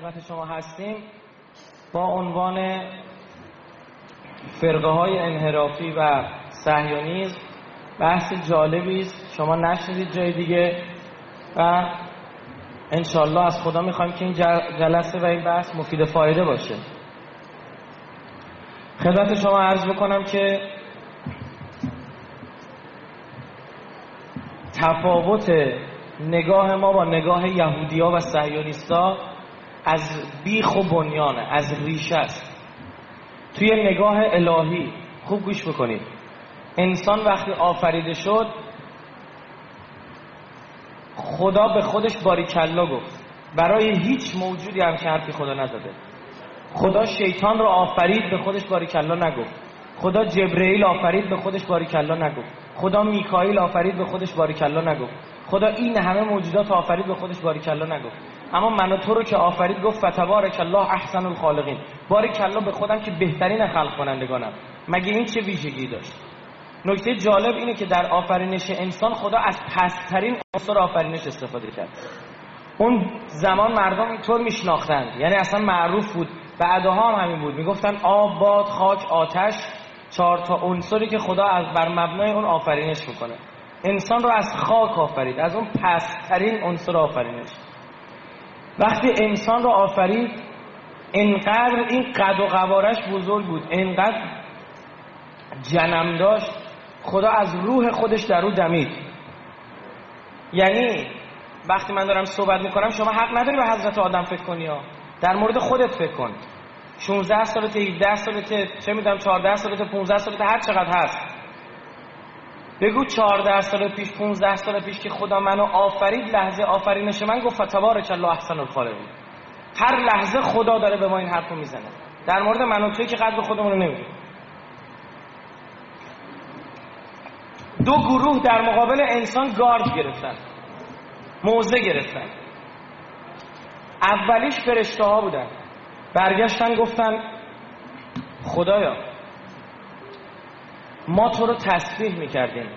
خدمت شما هستیم با عنوان فرقه های انحرافی و صهیونیسم. بحث جالبی است، شما نشنیدید جای دیگه و انشالله از خدا میخوایم که این جلسه و این بحث مفید فایده باشه. خدمت شما عرض بکنم که تفاوت نگاه ما با نگاه یهودی‌ها و صهیونیست‌ها از بیخ و بنیانه، از ریشه است. توی نگاه الهی خوب گوش بکنید، انسان وقتی آفریده شد خدا به خودش باریکلا گفت. برای هیچ موجودی هم که حرفی خدا نزده. خدا شیطان رو آفرید، به خودش باریکلا نگفت. خدا جبرئیل آفرید، به خودش باریکلا نگفت. خدا میکائیل آفرید، به خودش باریکلا نگفت. خدا این همه موجودات آفرید، به خودش باریکلا نگفت. اما من و تو رو که آفرید گفت فتبارک الله احسن الخالقین. باریکلا به خودم که بهترین خلق کنندگانم. مگه این چه ویژگی داشت؟ نکته جالب اینه که در آفرینش انسان خدا از پست‌ترین عنصر آفرینش استفاده کرد. اون زمان مردم اینطور میشناختند، یعنی اصلا معروف بود، بعدها هم همین بود، میگفتن آب، باد، خاک، آتش، 4 تا عنصری که خدا از بر مبنای اون آفرینش میکنه. انسان رو از خاک آفرید، از اون پست‌ترین عنصر آفرینش. وقتی انسان رو آفرید انقدر این قد و قوارش بزرگ بود، انقدر جنم داشت، خدا از روح خودش در او دمید. یعنی وقتی من دارم صحبت میکنم شما حق نداری به حضرت آدم فکر کنی ها. در مورد خودت فکر کن. 16 سالته، 17 سالته، چه میدونم 14 سالته، 15 سالته، هر چقدر هست. بگو 14 سال پیش، 15 سال پیش که خدا منو آفرید، لحظه آفرینش من گفت فتبارک الله احسن الخالقین. هر لحظه خدا داره به ما این حرفو میزنه. در مورد من و توی که قدر خودمون رو نمیدونیم. دو گروه در مقابل انسان گارد گرفتن، موضع گرفتن. اولیش فرشته ها بودن، برگشتن گفتن خدایا ما تو رو تسبیح میکردیم،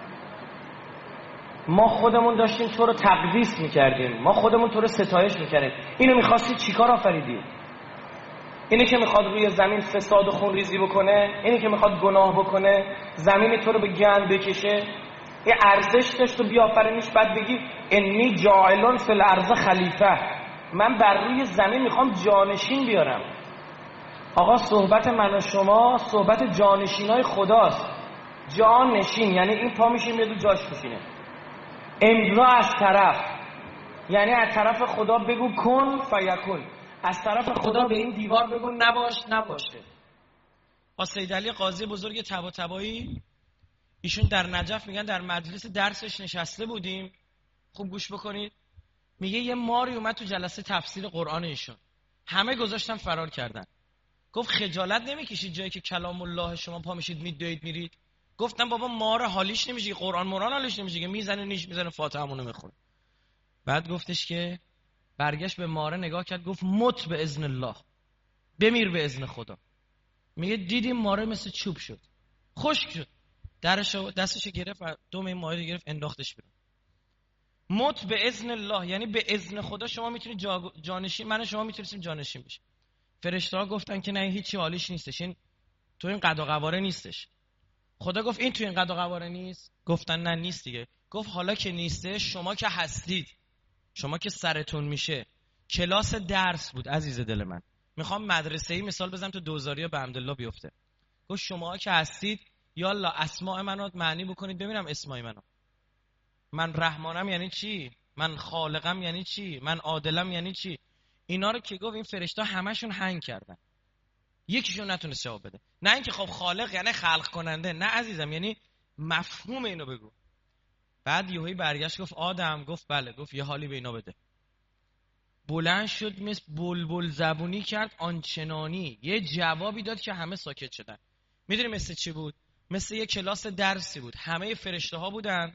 ما خودمون داشتیم تو رو تقدیس میکردیم، ما خودمون تو رو ستایش میکردیم. اینو میخواستی چیکار آفریدی؟ اینه که میخواد روی زمین فساد و خون ریزی بکنه؟ اینه که میخواد گناه بکنه؟ زمین تو رو به گند بکشه؟ یه ارزش داشت تو بیافرینیش، بعد بگی انی جاعلون فی الارض خلیفه، من بر روی زمین میخوام جانشین بیارم. آقا صحبت من و شما صحبت جانشینای خداست. جانشین یعنی این پا میشه میاد و جاش میشینه. امضا از طرف یعنی از طرف خدا بگو کن فیکون، از طرف خدا به این دیوار بگو نباش نباشه. با سید علی قاضی بزرگ طباطبایی، ایشون در نجف میگن در مجلس درسش نشسته بودیم، خوب گوش بکنید، میگه یه ماری اومد تو جلسه تفسیر قرآن ایشون، همه گذاشتن فرار کردن. گفت خجالت نمیکشید جایی که کلام الله شما پا میشید میدوید میرید؟ گفتم بابا مار حالیش نمیشه، قرآن مران حالیش نمیشه که میزنه نیش میزنه فاتحه‌مون میخونه. بعد گفتش که برگشت به ماره نگاه کرد، گفت مت به اذن الله، بمیر به اذن خدا. میگه دیدیم ماره مثل چوب شد، خشک شد، درشو دستشو گرفت و دم این ماره گرفت انداختش بیرون. مت به اذن الله یعنی به اذن خدا شما میتونید جانشین، من و شما میتونیم جانشین بشیم. فرشته‌ها گفتن که نه هیچی حالیش نیستش، این تو این قد و قواره نیستش. خدا گفت این تو این قد و قواره نیست؟ گفتن نه نیست دیگه. گفت حالا که نیسته شما که هستید، شما که سرتون میشه. کلاس درس بود عزیز دل من، میخوام مدرسه‌ای مثال بزنم تو دوزاریا به حمدالله بیفته. گفت شما که هستید یالا اسماء منو معنی بکنید ببینم اسمای منو. من رحمانم یعنی چی؟ من خالقم یعنی چی؟ من عادلم یعنی چی؟ اینا رو که گفت این فرشته همشون هنگ کردن، یکیشون نتونست جواب بده. نه اینکه خب خالق یعنی خلق کننده، نه عزیزم، یعنی مفهوم اینو بگو. بعد یهویی برگشت گفت آدم، گفت بله، گفت یه حالی به اینا بده. بلند شد مثل بلبل زبونی کرد آنچنانی یه جوابی داد که همه ساکت شدن. میدونی مثل چی بود؟ مثل یه کلاس درسی بود، همه فرشته ها بودن،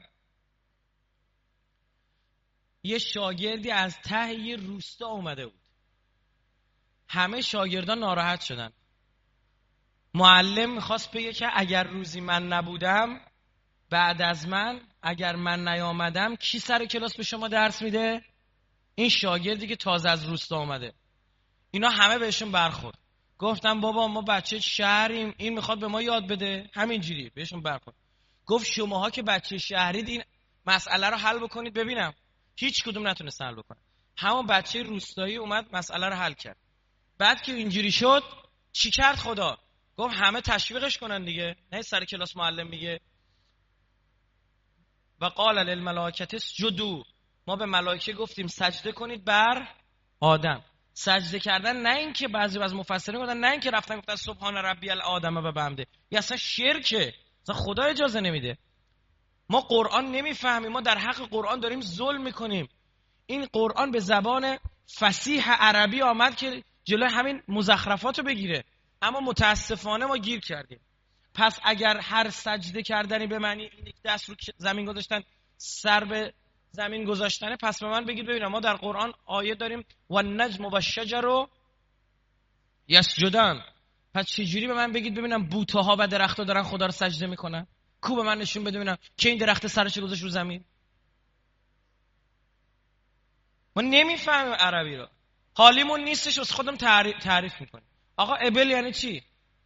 یه شاگردی از ته یه روستا اومده بود، همه شاگردان ناراحت شدن. معلم میخواست بگه که اگر روزی من نبودم، بعد از من اگر من نیامدم کی سر کلاس به شما درس میده؟ این شاگردی که تازه از روستا اومده. اینا همه بهشون برخورد. گفتم بابا ما بچه شهریم، این میخواد به ما یاد بده. همینجوری بهشون برخورد. گفت شماها که بچه شهرید این مسئله رو حل بکنید. ببینم هیچ کدوم نتونست حل بکنه. همون بچه روستایی اومد مسئله رو حل کرد. بعد که اینجوری شد چی کرد خدا؟ گفت همه تشویقش کنن دیگه. نه سر کلاس معلم میگه و قال للملائکه اسجدوا، ما به ملائکه گفتیم سجده کنید بر آدم. سجده کردن نه اینکه بعضی از مفسرین گفتن نه اینکه رفتن گفتن سبحان ربی الآدم و بحمده، این اصلا شرکه، اصلا خدا اجازه نمیده. ما قرآن نمیفهمیم، ما در حق قرآن داریم ظلم میکنیم. این قرآن به زبان فصیح عربی آمد که جلوی همین مزخرفاتو بگیره، اما متاسفانه ما گیر کردیم. پس اگر هر سجده کردنی به معنی این یک دست رو زمین گذاشتن سر به زمین گذاشتنه، پس به من بگید ببینم ما در قرآن آیه داریم و النجم و الشجر یسجدن، پس چجوری به من بگید ببینم بوته‌ها و درخت‌ها دارن خدا رو سجده میکنن؟ کو به من نشون بده ببینم که این درخت سرش گذاشت رو زمین. ما نمیفهمیم عربی رو، حالیمون نیستش، از خودم تعریف میکنیم. آقا ابل یعنی چی؟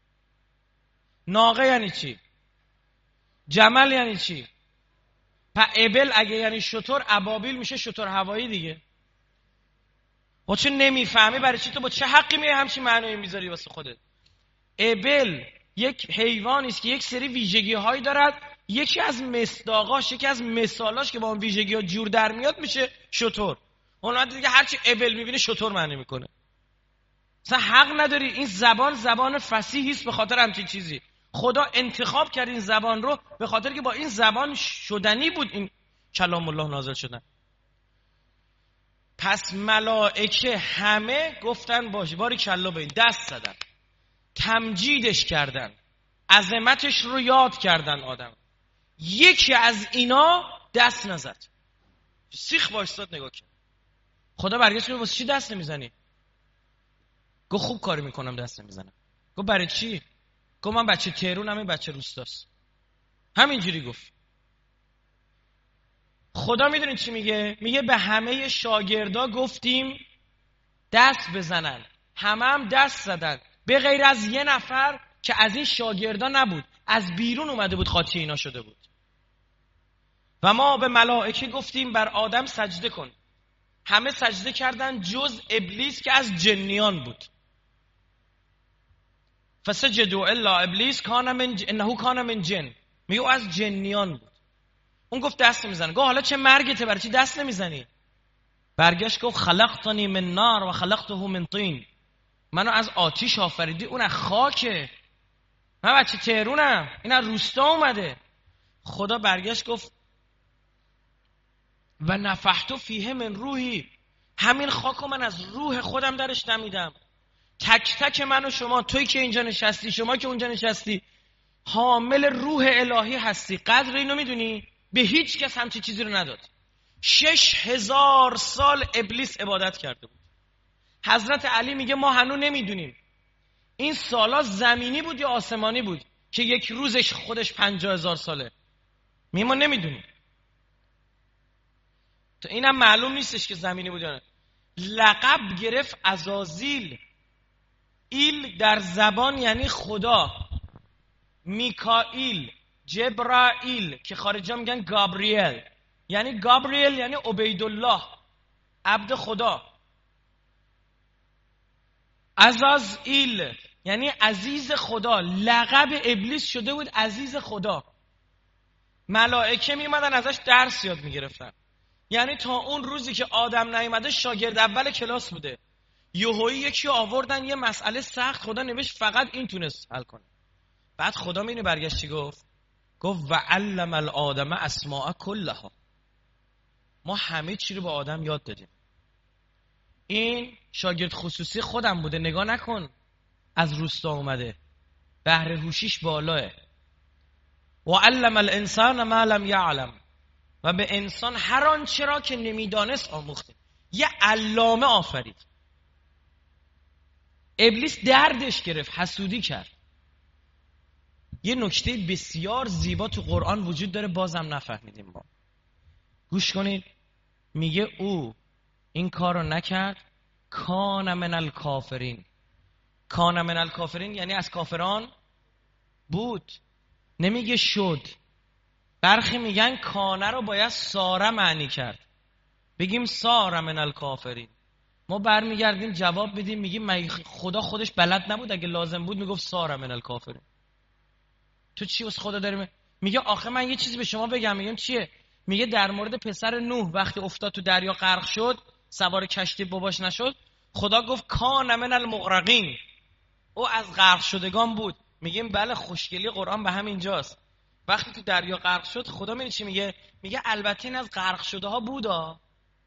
ناقه یعنی چی؟ جمل یعنی چی؟ ابل اگه یعنی شتر، ابابیل میشه شتر هوایی دیگه. و چون نمیفهمی برای چی تو با چه حقی میای همچین معنایی میذاری واسه خودت؟ ابل یک حیوانی است که یک سری ویژگی هایی دارد، یکی از مصداقاش، یکی از مثالاش که با اون ویژگی ها جور در میاد میشه شتر. اون دیگه هرچی ابل میبینه شتر معنی میکنه. مثلا حق نداری، این زبان فصیحی است به خاطر همچین چیزی. خدا انتخاب کرد این زبان رو به خاطر که با این زبان شدنی بود این کلام الله نازل شدن. پس ملائکه همه گفتن باشه باریکلا، به این دست زدن، تمجیدش کردن، عظمتش رو یاد کردن آدم. یکی از اینا دست نزد، سیخ وایساد نگاه کرد. خدا برگشت گفت واسه چی دست نمیزنی؟ گفت خوب کاری میکنم دست نمیزنم. گفت برای چی؟ گفت من بچه تهرونم، این بچه روستاست. همینجوری گفت. خدا میدونید چی میگه؟ میگه به همه شاگردا گفتیم دست بزنن، همه هم دست زدن به غیر از یه نفر که از این شاگردا نبود، از بیرون اومده بود، خاطی اینا شده بود. و ما به ملائکه گفتیم بر آدم سجده کن، همه سجده کردن جز ابلیس که از جنیان بود. فسجدوا الا ابلیس انه کان من جن، میگه از جنیان بود. اون گفت دست نمیزنه. گفت حالا چه مرگته، برای چی دست نمیزنی؟ برگشت گفت خلقتنی من نار و خلقته من طین، منو از آتیش آفریدی، اون از خاکه، من بچه تهرونم، این از روستا اومده. خدا برگشت گفت و نفحت فیه من روحی، همین خاکو من از روح خودم درش دمیدم. تک تک من و شما، توی که اینجا نشستی، شما که اونجا نشستی، حامل روح الهی هستی. قدر اینو میدونی؟ به هیچ کس همچی چیزی رو نداد. 6000 سال ابلیس عبادت کرده بود. حضرت علی میگه ما هنوز نمیدونیم این سالا زمینی بود یا آسمانی بود که یک روزش خودش 50000 ساله. ما نمیدونیم. تو اینم معلوم نیستش که زمینی بود یا نه. لقب گرفت عزازیل. ایل در زبان یعنی خدا، میکائیل، جبرائیل که خارجا میگن گابریل، یعنی گابریل یعنی عبیدالله، عبد خدا. عزازیل یعنی عزیز خدا، لقب ابلیس شده بود عزیز خدا. ملائکه میمدن ازش درس یاد میگرفتن. یعنی تا اون روزی که آدم نیومده شاگرد اول کلاس بوده. یهویی یکی آوردن یه مسئله سخت، خدا نوشت فقط این تونست حل کنه. بعد خدا میونه برگشت چی گفت؟ گفت و علم الآدم اسماء کلها، ما همه چی رو به آدم یاد دادیم. این شاگرد خصوصی خودم بوده، نگاه نکن از روستا اومده، بهره هوشیش بالاه. و علم الانسان ما لم یعلم، و به انسان هر آنچه را که نمیدانست آموخته. یه علامه آفرید. ابلیس دردش گرفت، حسودی کرد. یه نکته بسیار زیبا تو قرآن وجود داره، بازم نفهمیدیم ما. گوش کنید. میگه او این کار رو نکرد کان من الکافرین. کان من الکافرین یعنی از کافران بود، نمیگه شد. برخی میگن کانه رو باید ساره معنی کرد، بگیم ساره من الکافرین. ما برمیگردیم جواب بدیم میگیم خدا خودش بلد نبود؟ اگه لازم بود میگفت ساره من الکافرین. تو چی از خدا داری میگه؟ آخه من یه چیزی به شما بگم. میگم چیه؟ میگه در مورد پسر نوح وقتی افتاد تو دریا غرق شد، سوار کشتی باباش نشد، خدا گفت کان من المغرقین، او از غرق شدگان بود. میگیم بله، خوشگلی قرآن به همین جاست. وقتی تو دریا غرق شد خدا میگه چی؟ میگه البته این از غرق شده ها بودا.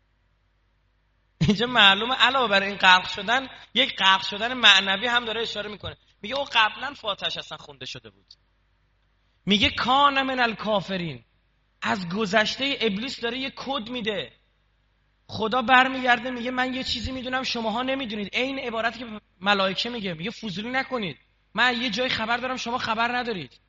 اینجا معلومه علاوه بر این غرق شدن یک غرق شدن معنوی هم داره اشاره میکنه. میگه او قبلا فاتحش اصلا خونده شده بود. میگه کان من الکافرین، از گذشته ابلیس داره یه کد میده. خدا برمیگرده میگه من یه چیزی میدونم شماها نمیدونید. این عبارتی که ملائکه میگه فضولی نکنید، من یه جای خبر دارم شما خبر ندارید.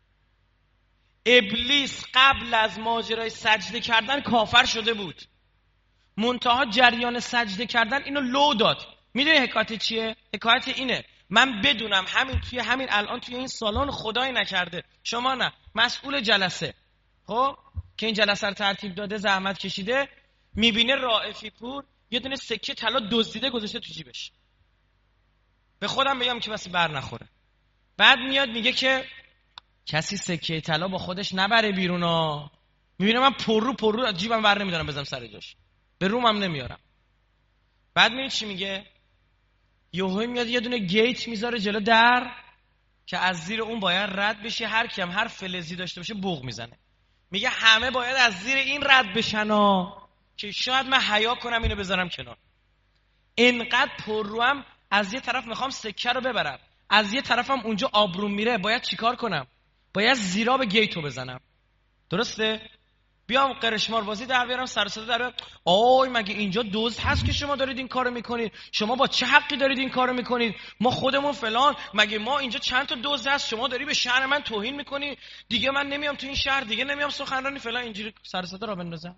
ابلیس قبل از ماجرای سجده کردن کافر شده بود، منتها جریان سجده کردن اینو لو داد. میدونی حکایت چیه؟ حکایت اینه من بدونم توی همین الان توی این سالن خدایی نکرده، شما نه، مسئول جلسه خب که این جلسه رو ترتیب داده زحمت کشیده، میبینه رائفی پور یه دونه سکه طلا دزدیده گذاشته تو جیبش. به خودم بگم که بس بر نخوره. بعد میاد میگه که کسی سکه طلا با خودش نبره بیرون ها. میبینه من پر رو از جیبم ور نمیدارم بزنم سر جاش، به رومم نمیارم. بعد میبینی چی میگه؟ یهو میاد یه دونه گیت میذاره جلو در که از زیر اون باید رد بشه، هر کیم هر فلزی داشته باشه بوق میزنه. میگه همه باید از زیر این رد بشن ها، که شاید من حیا کنم اینو بذارم کنار. اینقدر پرروام از یه طرف میخوام سکه رو ببرم، از یه طرفم اونجا آبروم میره، باید چیکار کنم؟ باید زیرا به گیتو بزنم. درسته؟ بیام قرشمار بازی در بیارم، سر صدا در بیارم، آی مگه اینجا دزد هست که شما دارید این کارو میکنید؟ شما با چه حقی دارید این کارو میکنید؟ ما خودمون فلان، مگه ما اینجا چند تا دزد هست؟ شما داری به شهر من توهین میکنی، دیگه من نمیام تو این شهر، دیگه نمیام سخنرانی فلان، اینجوری سر صدا را بندازم.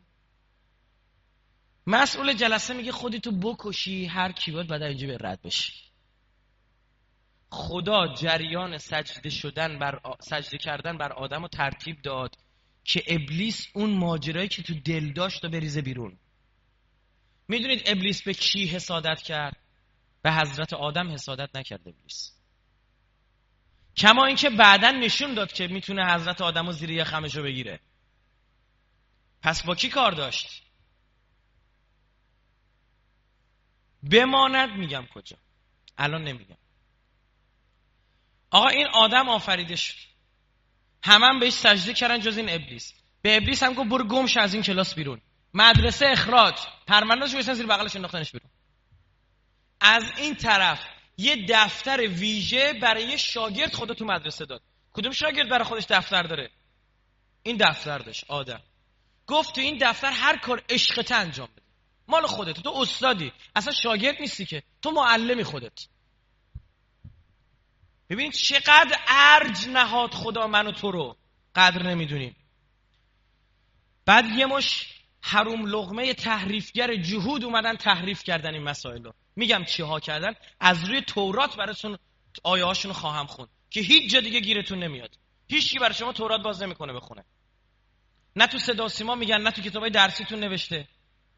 مسئول جلسه میگه خودتو بکشی، هر کی بود بعد اینجا به رد بشی. خدا جریان سجده کردن بر آدمو ترتیب داد که ابلیس اون ماجرایی که تو دل داشت و بریزه بیرون. میدونید ابلیس به کی حسادت کرد؟ به حضرت آدم حسادت نکرد ابلیس. کما اینکه بعداً نشون داد که میتونه حضرت آدمو زیر یخمشو بگیره. پس با کی کار داشت؟ بماند میگم کجا، الان نمیگم. آقا این آدم آفریده شد، همه بهش سجده کردن جز این ابلیس. به ابلیس هم گفت برو گم شو از این کلاس بیرون، مدرسه اخراج، پروندهش گذاشتن زیر بغلش انداختنش بیرون. از این طرف یه دفتر ویژه برای یه شاگرد خدا تو مدرسه داد. کدوم شاگرد برای خودش دفتر داره؟ این دفتر داشت آدم. گفت تو این دفتر هر کار عشقت انجام بده، مال خودت، تو استادی، اصلا شاگرد نیستی که، تو معلمی خودت. ببین چقدر ارج نهاد خدا من و تو رو، قدر نمیدونیم. بعد یه مش حروم لقمه تحریفگر جهود اومدن تحریف کردن این مسائل رو. میگم چی ها کردن؟ از روی تورات براتون آیه هاشون خواهم خوند که هیچ جا دیگه گیرتون نمیاد. هیچ کی برای شما تورات باز نمیکنه بخونه، نه تو صدا و سیما میگن، نه تو کتابای درسیتون نوشته.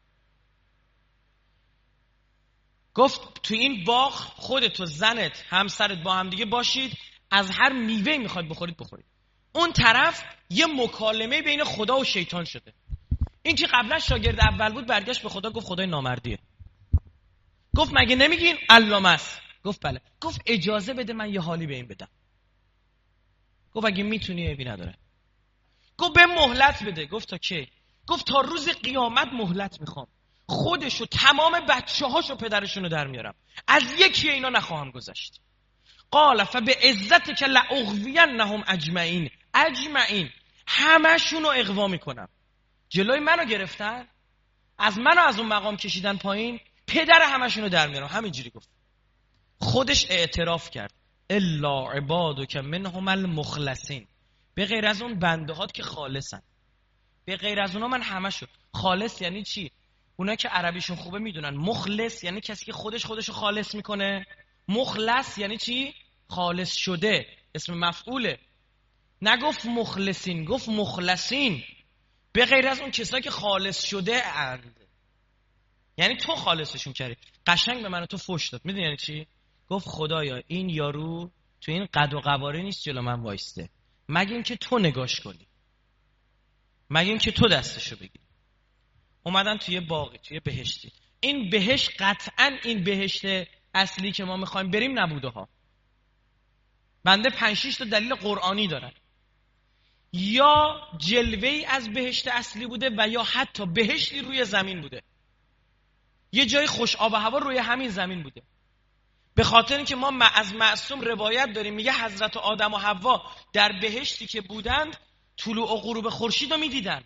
گفت تو این باغ خودت و زنت همسرت با هم دیگه باشید، از هر میوه میخواید بخورید. اون طرف یه مکالمه بین خدا و شیطان شده. این که قبلا شاگرد اول بود برگشت به خدا گفت خدای نامردیه. گفت مگه نمیگین علامه است؟ گفت بله. گفت اجازه بده من یه حالی به این بدم. گفت اگه میتونی عیبی نداره. گفت به مهلت بده. گفت تا کی؟ گفت تا روز قیامت مهلت میخوام، خودشو تمام بچه‌هاشو پدرشونو در میارم، از یکی اینا نخواهم گذشت. قال فبعزتک لاغوینهم اجمعین همشونو اغوا میکنم. جلوی منو گرفتن، از منو از اون مقام کشیدن پایین، پدر همشونو در میارم. همینجوری گفت. خودش اعتراف کرد الا عبادک منهم المخلصین، به غیر از اون بنده هات که خالصن، به غیر از اونا من همشو. خالص یعنی چی؟ اونا که عربیشون خوبه میدونن مخلص یعنی کسی که خودشو خالص میکنه. مخلص یعنی چی؟ خالص شده، اسم مفعوله. نگفت مخلصین، گفت مخلصین، به غیر از اون کسایی که خالص شده اند. یعنی تو خالصشون کردی. قشنگ به من و تو فحش داد. میدونی یعنی چی؟ گفت خدایا این یارو تو این قد و قواره نیست جلو من وایسته، مگه این که تو نگاش کنی، مگه این که تو دستشو بگیری. اومدن توی باغی، توی بهشتی. این بهشت قطعا این بهشت اصلی که ما میخوایم بریم نبوده ها. بنده 5-6 تا دلیل قرآنی دارن. یا جلوه‌ای از بهشت اصلی بوده و یا حتی بهشتی روی زمین بوده. یه جای خوش آب و هوا روی همین زمین بوده. به خاطر اینکه ما از معصوم روایت داریم میگه حضرت آدم و حوا در بهشتی که بودند طلوع و غروب خورشید رو میدیدن.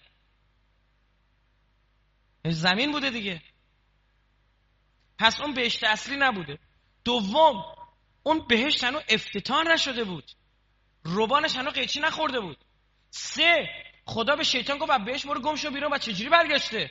زمین بوده دیگه. پس اون بهشت اصلی نبوده. دوم، اون بهشت هنوز افتتاح نشده بود، روبانش هنوز قیچی نخورده بود. 3، خدا به شیطان گفت بهش برو گم شو بیرون و چجوری برگشته.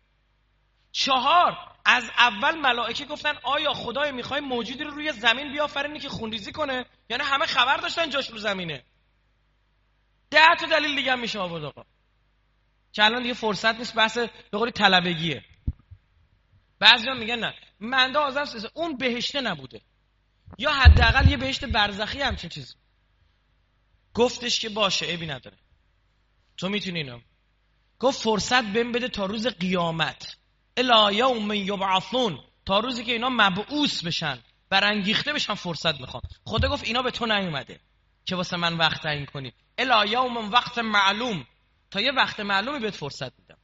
4، از اول ملائکه گفتن آیا خدای میخوای موجودی رو روی زمین بیافرینی که خونریزی کنه؟ یعنی همه خبر داشتن جاش رو زمینه. 10 تا دلیل دیگه هم میشه آورد آقا که الان دیگه فرصت نیست، بحث به قولی طلبگیه. بعضیا میگن نه منده آزم اون بهشته نبوده، یا حداقل یه بهشت برزخی همچین چیزی. گفتش که باشه عیبی نداره، تو میتونی اینو. گفت فرصت بهم بده تا روز قیامت، الی یوم یبعثون، تا روزی که اینا مبعوث بشن، برانگیخته بشن، فرصت میخوام. خدا گفت اینا به تو نیومده که واسه من وقت تعیین کنی، الی یوم وقت معلوم، تا یه وقت معلومی بهت فرصت میدم.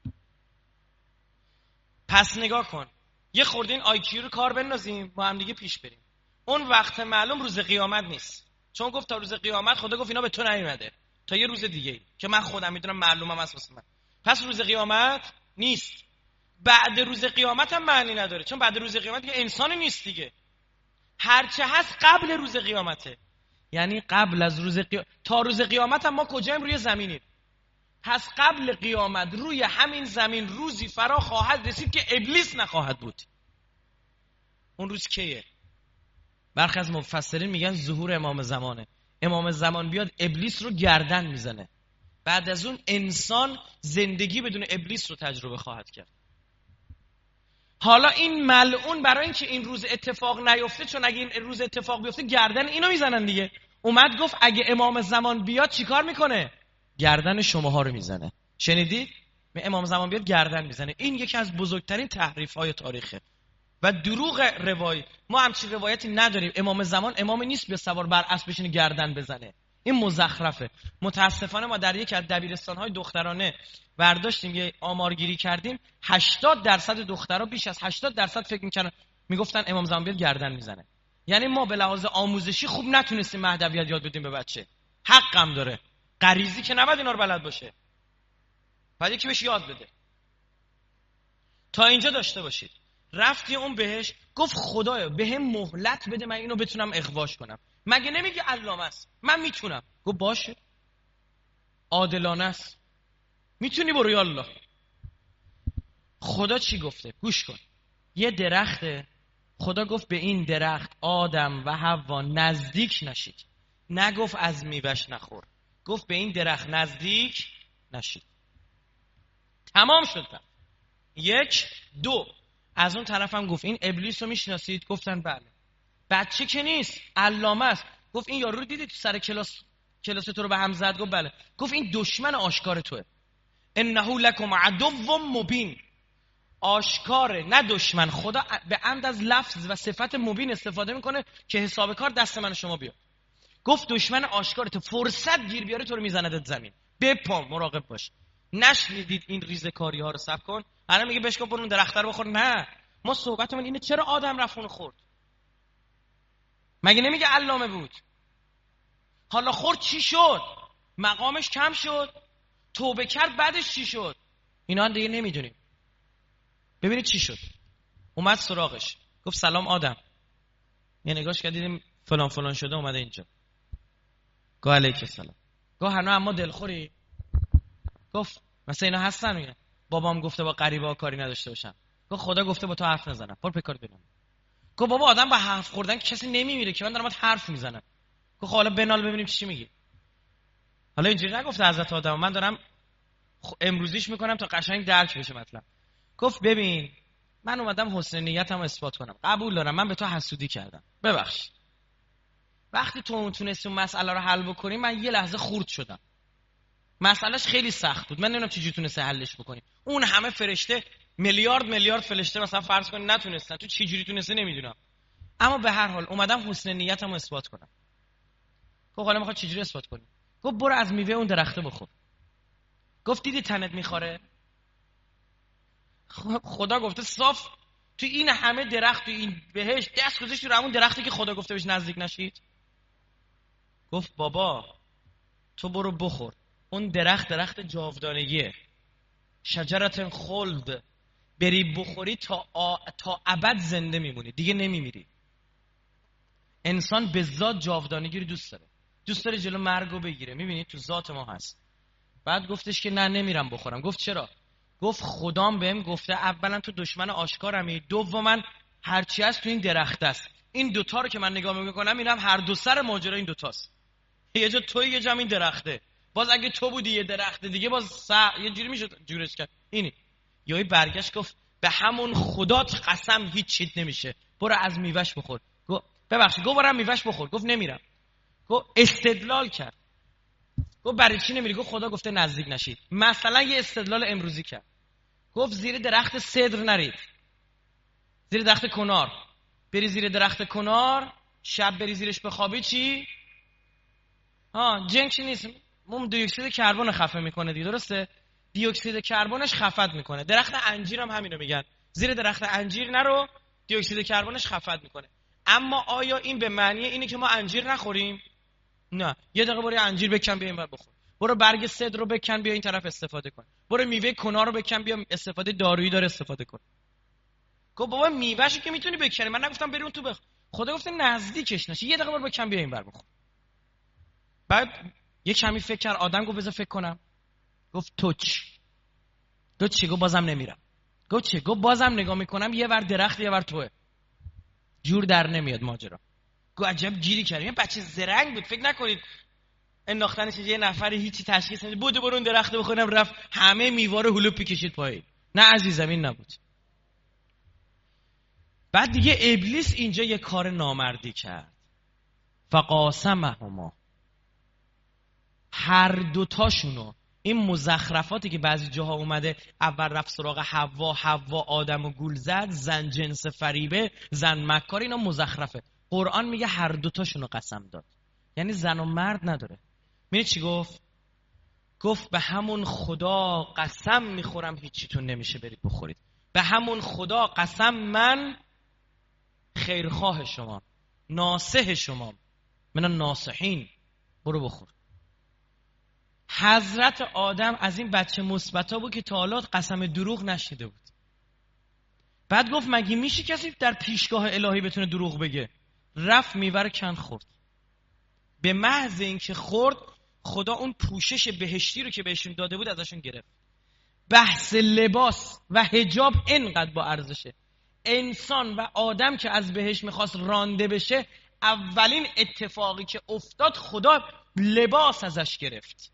پس نگاه کن، یه خورده این آیکیو رو کار بندازیم با هم دیگه پیش بریم. اون وقت معلوم روز قیامت نیست، چون گفت تا روز قیامت. خدا گفت اینا به تو نیومده، تا یه روز دیگه که من خودم میدونم معلومم هست واسه من. پس روز قیامت نیست. بعد روز قیامت هم معنی نداره، چون بعد روز قیامت دیگه انسانی نیست دیگه. هرچه هست قبل روز قیامته. یعنی قبل از روز تا روز قیامت هم ما کجاییم؟ روی زمینیم. پس قبل قیامت روی همین زمین روزی فرا خواهد رسید که ابلیس نخواهد بود. اون روز کیه؟ برخی از مفسرین میگن ظهور امام زمانه. امام زمان بیاد ابلیس رو گردن میزنه. بعد از اون انسان زندگی بدون ابلیس رو تجربه خواهد کرد. حالا این ملعون برای اینکه این روز اتفاق نیفته، چون اگه این روز اتفاق بیفته گردن اینو میزنن دیگه، اومد گفت اگه امام زمان بیاد چیکار میکنه؟ گردن شماها رو میزنه. شنیدید؟ امام زمان بیاد گردن میزنه. این یکی از بزرگترین تحریف‌های تاریخه و دروغ روایی. ما همچین روایتی نداریم. امام زمان امام نیست به سوار بر اسب بشینه گردن بزنه. این مزخرفه. متاسفانه ما در یکی از دبیرستان‌های دخترانه برداشتیم یه آمارگیری کردیم، 80% دخترها، بیش از 80% فکر می‌کردن، میگفتن امام زمان بیاد گردن میزنه. یعنی ما به لحاظ آموزشی خوب نتونستیم مهدویت یاد بدیم به بچه. حقم داره. غریزی که نباید اینا رو بلد باشه. باید یکی بهش یاد بده. تا اینجا داشته باشید. رفتی اون بهش گفت خدایا بهم مهلت بده من اینو بتونم اغواش کنم. مگه نمیگی علامه است؟ من میتونم. گفت باشه. عادلانه است. میتونی برو یالله. خدا چی گفته؟ گوش کن. یه درخته. خدا گفت به این درخت آدم و حوا نزدیک نشید. نگفت از میوه‌اش نخور. گفت به این درخت نزدیک نشید. تمام شد. 1 2. از اون طرف هم گفت این ابلیس رو میشناسید؟ گفتن بله. بچه که نیست، علامه است. گفت این یارو رو دیدی تو سر کلاس تو رو به هم زد؟ گفت بله. گفت این دشمن آشکار توه. انه لکم عدو مبین. آشکاره نه دشمن. خدا به عمد از لفظ و صفت مبین استفاده میکنه که حساب کار دست من شما بیاد. گفت دشمن آشکاره، تو فرصت گیر بیاره تو رو میزندت زمین. بپام مراقب باش. نشنیدید این ریزکاری ها رو؟ صبر کن. الان میگه بهش گفت برو اون درخت رو بخور. نه، ما صحبتمون اینه چرا آدم رفت اون خورد. مگه نمیگه علامه بود؟ حالا خورد چی شد؟ مقامش کم شد؟ توبه کرد بعدش چی شد؟ اینا هم دیگه نمیدونیم. ببینید چی شد. اومد سراغش گفت سلام آدم. یه نگاش کرد دیدیم فلان فلان شده اومده اینجا. گفت علیک السلام. گفت هنوز اما دلخوری؟ گفت مثلا اینا هستن میگن. بابام گفته با غریبه‌ها کاری نداشته باشم. گفت خدا گفته با تو حرف نزنم. برو پکار بینم. گفت بابا آدم با حرف خوردن کسی نمیمیره که من دارم حرف میزنم. گفت حالا بنال ببینیم چی میگی. حالا اینجوری نگفته حضرت آدم، من دارم امروزیش میکنم تا قشنگ درک بشه مطلب. گفت ببین من اومدم حسن نیتمو اثبات کنم. قبول دارم من به تو حسودی کردم. ببخشید. وقتی تو تونستی اون مسئله رو حل بکنی من یه لحظه خورد شدم. مسئلهش خیلی سخت بود. من نمیدونم چجوری تونستی حلش بکنی. اون همه فرشته میلیارد فرشته مثلا فرض کن نتونستن، تو چجوری تونستی نمیدونم. اما به هر حال اومدم حسن نیتمو اثبات کنم. گفت حالا میخواد چجوری اثبات کنی؟ گفت برو از میوه اون درخته بخور. گفت دیدی تنت میخوره؟ خدا گفته صاف تو این همه درخت تو این بهشت دست گذاشتی رو همون درختی که خدا گفته بهش نزدیک نشید. گفت بابا تو برو بخور، اون درخت جاودانگیه، شجرت خلد، بری بخوری تا ابد زنده میمونی، دیگه نمیمیری. انسان به ذات جاودانگی رو دوست داره جلو مرگو بگیره. میبینید تو ذات ما هست. بعد گفتش که نه نمیرم بخورم. گفت چرا؟ گفت خدام بهم گفته اولا تو دشمن آشکارمی، دوما هرچی هست تو این درخت است. این دوتا رو که من نگاه میکنم اینم هر دو سر ماجرا این دوتاست. یه جا توی یه جا این درخته. باز اگه تو بودی یه درخت دیگه باز یه جوری میشد جورش کرد. اینی یهو برگشت گفت به همون خدات قسم هیچ چیت نمیشه، برو از میوهش بخور. گفت ببخشید. گفت برم میوهش بخور. گفت نمیرم. گفت استدلال کرد. گفت برای چی نمیری؟ گفت خدا گفته نزدیک نشید. مثلا یه استدلال امروزی کرد. گفت زیر درخت صدر نرید، زیر درخت کنار. بری زیر درخت کنار شب بری زیرش بخوابی چی؟ جنگ چی نیست، دی اکسید کربن خفه میکنه دیگه، درسته؟ دی اکسید کربنش خفت میکنه. درخت انجیر هم همینو میگن، زیر درخت انجیر نرو، دی اکسید کربنش خفت میکنه. اما آیا این به معنی اینه که ما انجیر نخوریم؟ نه. یه دقیقه برو انجیر بکن بیا اینور بخور. برو برگ صدر رو بکن بیا این طرف استفاده کن. برو میوه کنار رو بکن بیا استفاده دارویی داره استفاده کن. گفت بابا میوهشو که میتونی بکنی، من نگفتم بری اون تو خدا گفته نزدیکش نشی. یه دقیقه برو بکن بیا اینور بخور. بعد یه کمی فکر کرد آدم. گفت بذار فکر کنم. گفت تو چی؟ گفت بازم نمیرم. گفت چه؟ گفت بازم نگاه میکنم یه ور درخت یه ور توه، جور در نمیاد ماجرا. گفت عجب گیری کردیم. بچه زرنگ بود، فکر نکنید انداختنش یه نفری هیچی تشخیص نمیده بود برو اون درخت بخورم رفت همه میوه رو هلوپی کشید پایین. نه عزیزم این نبود. بعد دیگه ابلیس اینجا یه کار نامردی کرد. فقاسمهما، هر دوتاشونو، این مزخرفاتی که بعضی جاها اومده اول رفت سراغ حوا آدم و گول زد، زن جنس فریبه، زن مکار، اینا مزخرفه. قرآن میگه هر دوتاشونو قسم داد، یعنی زن و مرد نداره. میدونی چی گفت؟ گفت به همون خدا قسم میخورم هیچیتون نمیشه برید بخورید. به همون خدا قسم من خیرخواه شما، ناصح شما، من ناصحین، برو بخور. حضرت آدم از این بچه مثبتا بود که تا حالا قسم دروغ نشیده بود. بعد گفت مگه میشه کسی در پیشگاه الهی بتونه دروغ بگه؟ رفت میوه کن خورد. به محض اینکه خورد خدا اون پوشش بهشتی رو که بهشون داده بود ازشون گرفت. بحث لباس و حجاب اینقدر با ارزشه. انسان و آدم که از بهشت میخواست رانده بشه، اولین اتفاقی که افتاد خدا لباس ازش گرفت.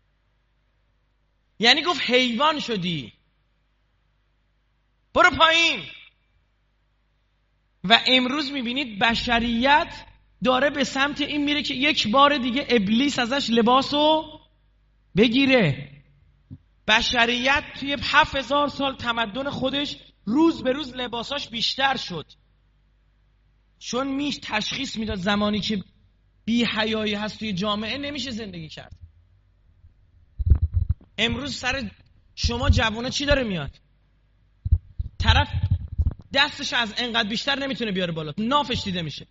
یعنی گفت حیوان شدی، برو پایین. و امروز میبینید بشریت داره به سمت این میره که یک بار دیگه ابلیس ازش لباسو بگیره. بشریت توی 7000 سال تمدن خودش روز به روز لباساش بیشتر شد، چون تشخیص میداد زمانی که بی حیایی هست توی جامعه نمیشه زندگی کرد. امروز سر شما جوانه چی داره میاد؟ طرف دستش از انقدر بیشتر نمیتونه بیاره بالا، نافش دیده میشه،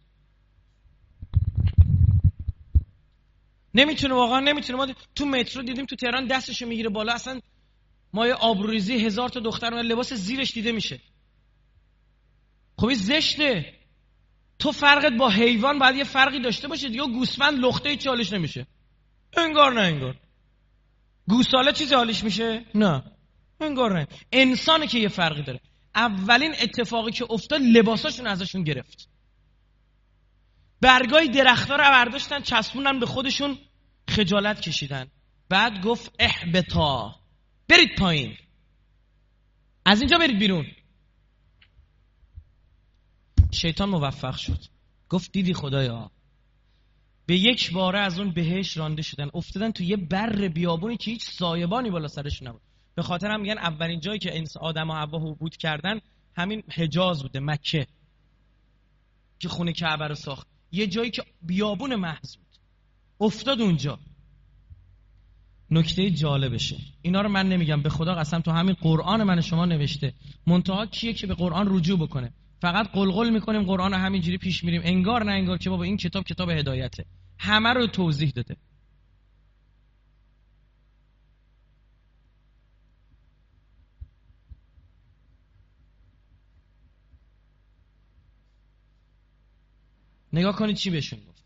نمیتونه، واقعا نمیتونه. ما تو مترو دیدیم تو تهران دستشو میگیره بالا، اصلا مایه آبروریزی 1000 تا دختر لباس زیرش دیده میشه. خب این زشته. تو فرقت با حیوان باید یه فرقی داشته باشه دیگه. گوسفند لخته چالش نمیشه، انگار نه انگار. گوساله چیزی حالیش میشه؟ نه. انگار نه. انسانی که یه فرقی داره. اولین اتفاقی که افتاد لباساشون ازشون گرفت. برگای درخت‌ها رو برداشتن چسبوندن به خودشون، خجالت کشیدن. بعد گفت احبطا، برید پایین، از اینجا برید بیرون. شیطان موفق شد، گفت دیدی خدایا، به یک باره از اون بهشت رانده شدن، افتادن تو یه بر بیابونی که هیچ سایبانی بالا سرش نبود. به خاطر هم میگن اولین جایی که آدم و حوا عبور کردن همین حجاز بوده، مکه که خونه کعبه رو ساخت، یه جایی که بیابون محض بود، افتاد اونجا. نکته جالبشه، اینا رو من نمیگم، به خدا قسم تو همین قرآن من شما نوشته. منتها کیه که به قرآن رجوع بکنه؟ فقط قلقل میکنیم قرآن همینجوری پیش میریم، انگار نه انگار که بابا این کتاب هدایته. همه رو توضیح داده. نگاه کنید چی بهشون گفت.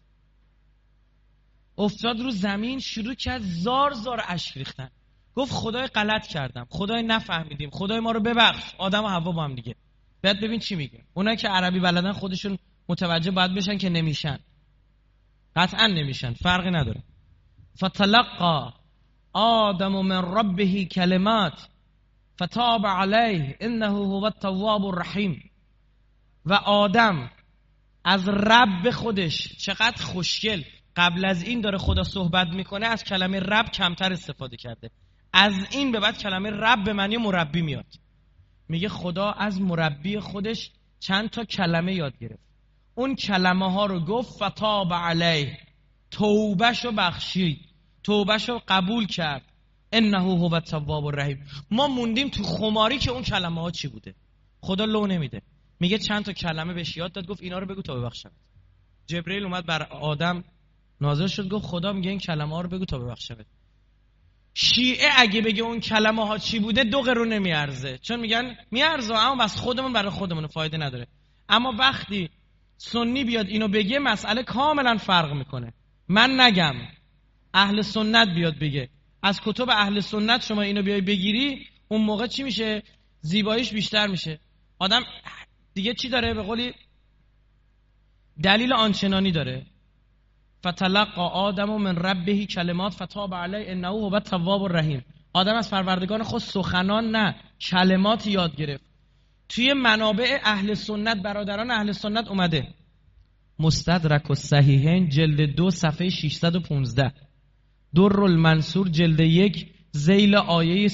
افتاد رو زمین، شروع کرد زار زار اشک ریختن. گفت خدای غلط کردم، خدای نفهمیدیم، خدای ما رو ببخش. آدم و حوا با هم دیگه. بعد ببین چی میگه. اونایی که عربی بلدن خودشون متوجه باید بشن که نمیشن، قطعا نمیشن، فرقی نداره. فتلقى آدم من ربه کلمات فتاب علیه انه هو التواب الرحیم. و آدم از رب خودش، چقدر خوشگل، قبل از این داره خدا صحبت میکنه، از کلمه رب کمتر استفاده کرده. از این به بعد کلمه رب به معنی مربی میاد. میگه خدا از مربی خودش چند تا کلمه یاد گرفت، اون کلمه ها رو گفت فتاب علیه، توبهشو بخشید، توبهشو قبول کرد، انه هو التواب الرحیم. ما موندیم تو خماری که اون کلمه ها چی بوده. خدا لو نمیده، میگه چند تا کلمه بهش یاد داد، گفت اینا رو بگو تا ببخشم. جبرئیل اومد بر آدم نازل شد، گفت خدا میگه این کلمه ها رو بگو تا ببخشم. شیعه اگه بگه اون کلمه ها چی بوده 2 قرون نمیارزه، چون میگن میارزه اما بس خودمون برای خودمون فایده نداره. اما وقتی سنی بیاد اینو بگه مسئله کاملا فرق میکنه. من نگم، اهل سنت بیاد بگه، از کتب اهل سنت شما اینو بیای بگیری، اون موقع چی میشه؟ زیباییش بیشتر میشه. آدم دیگه چی داره؟ به قولی دلیل آنچنانی داره. فتلقى آدم من ربه کلمات فتاب علیه انه هو التواب الرحیم. آدم از پروردگار خود سخنان نه کلمات یاد گرفت. توی منابع اهل سنت، برادران اهل سنت اومده، مستدرک الصحیحین جلد 2 صفحه 615، در المنصور جلد 1 ذیل آیه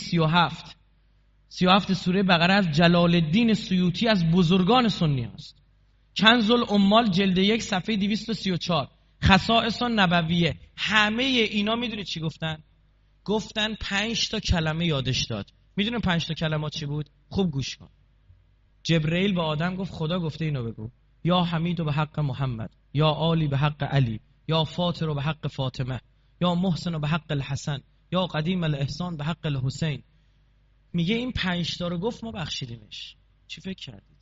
37 سوره بقره از جلال الدین سیوطی از بزرگان سنی است. کنز العمال جلد 1 صفحه 234، خصائص نبویه. همه اینا میدونید چی گفتن؟ گفتن 5 تا کلمه یادش داد. میدونید 5 تا کلمات چی بود؟ خوب گوش کن. جبرئیل به آدم گفت خدا گفته اینو بگو، یا حمید به حق محمد، یا عالی به حق علی، یا فاطر به حق فاطمه، یا محسن به حق الحسن، یا قدیم الاحسان به حق الحسین. میگه این 5 تا رو گفت ما بخشیدیمش. چی فکر کردید؟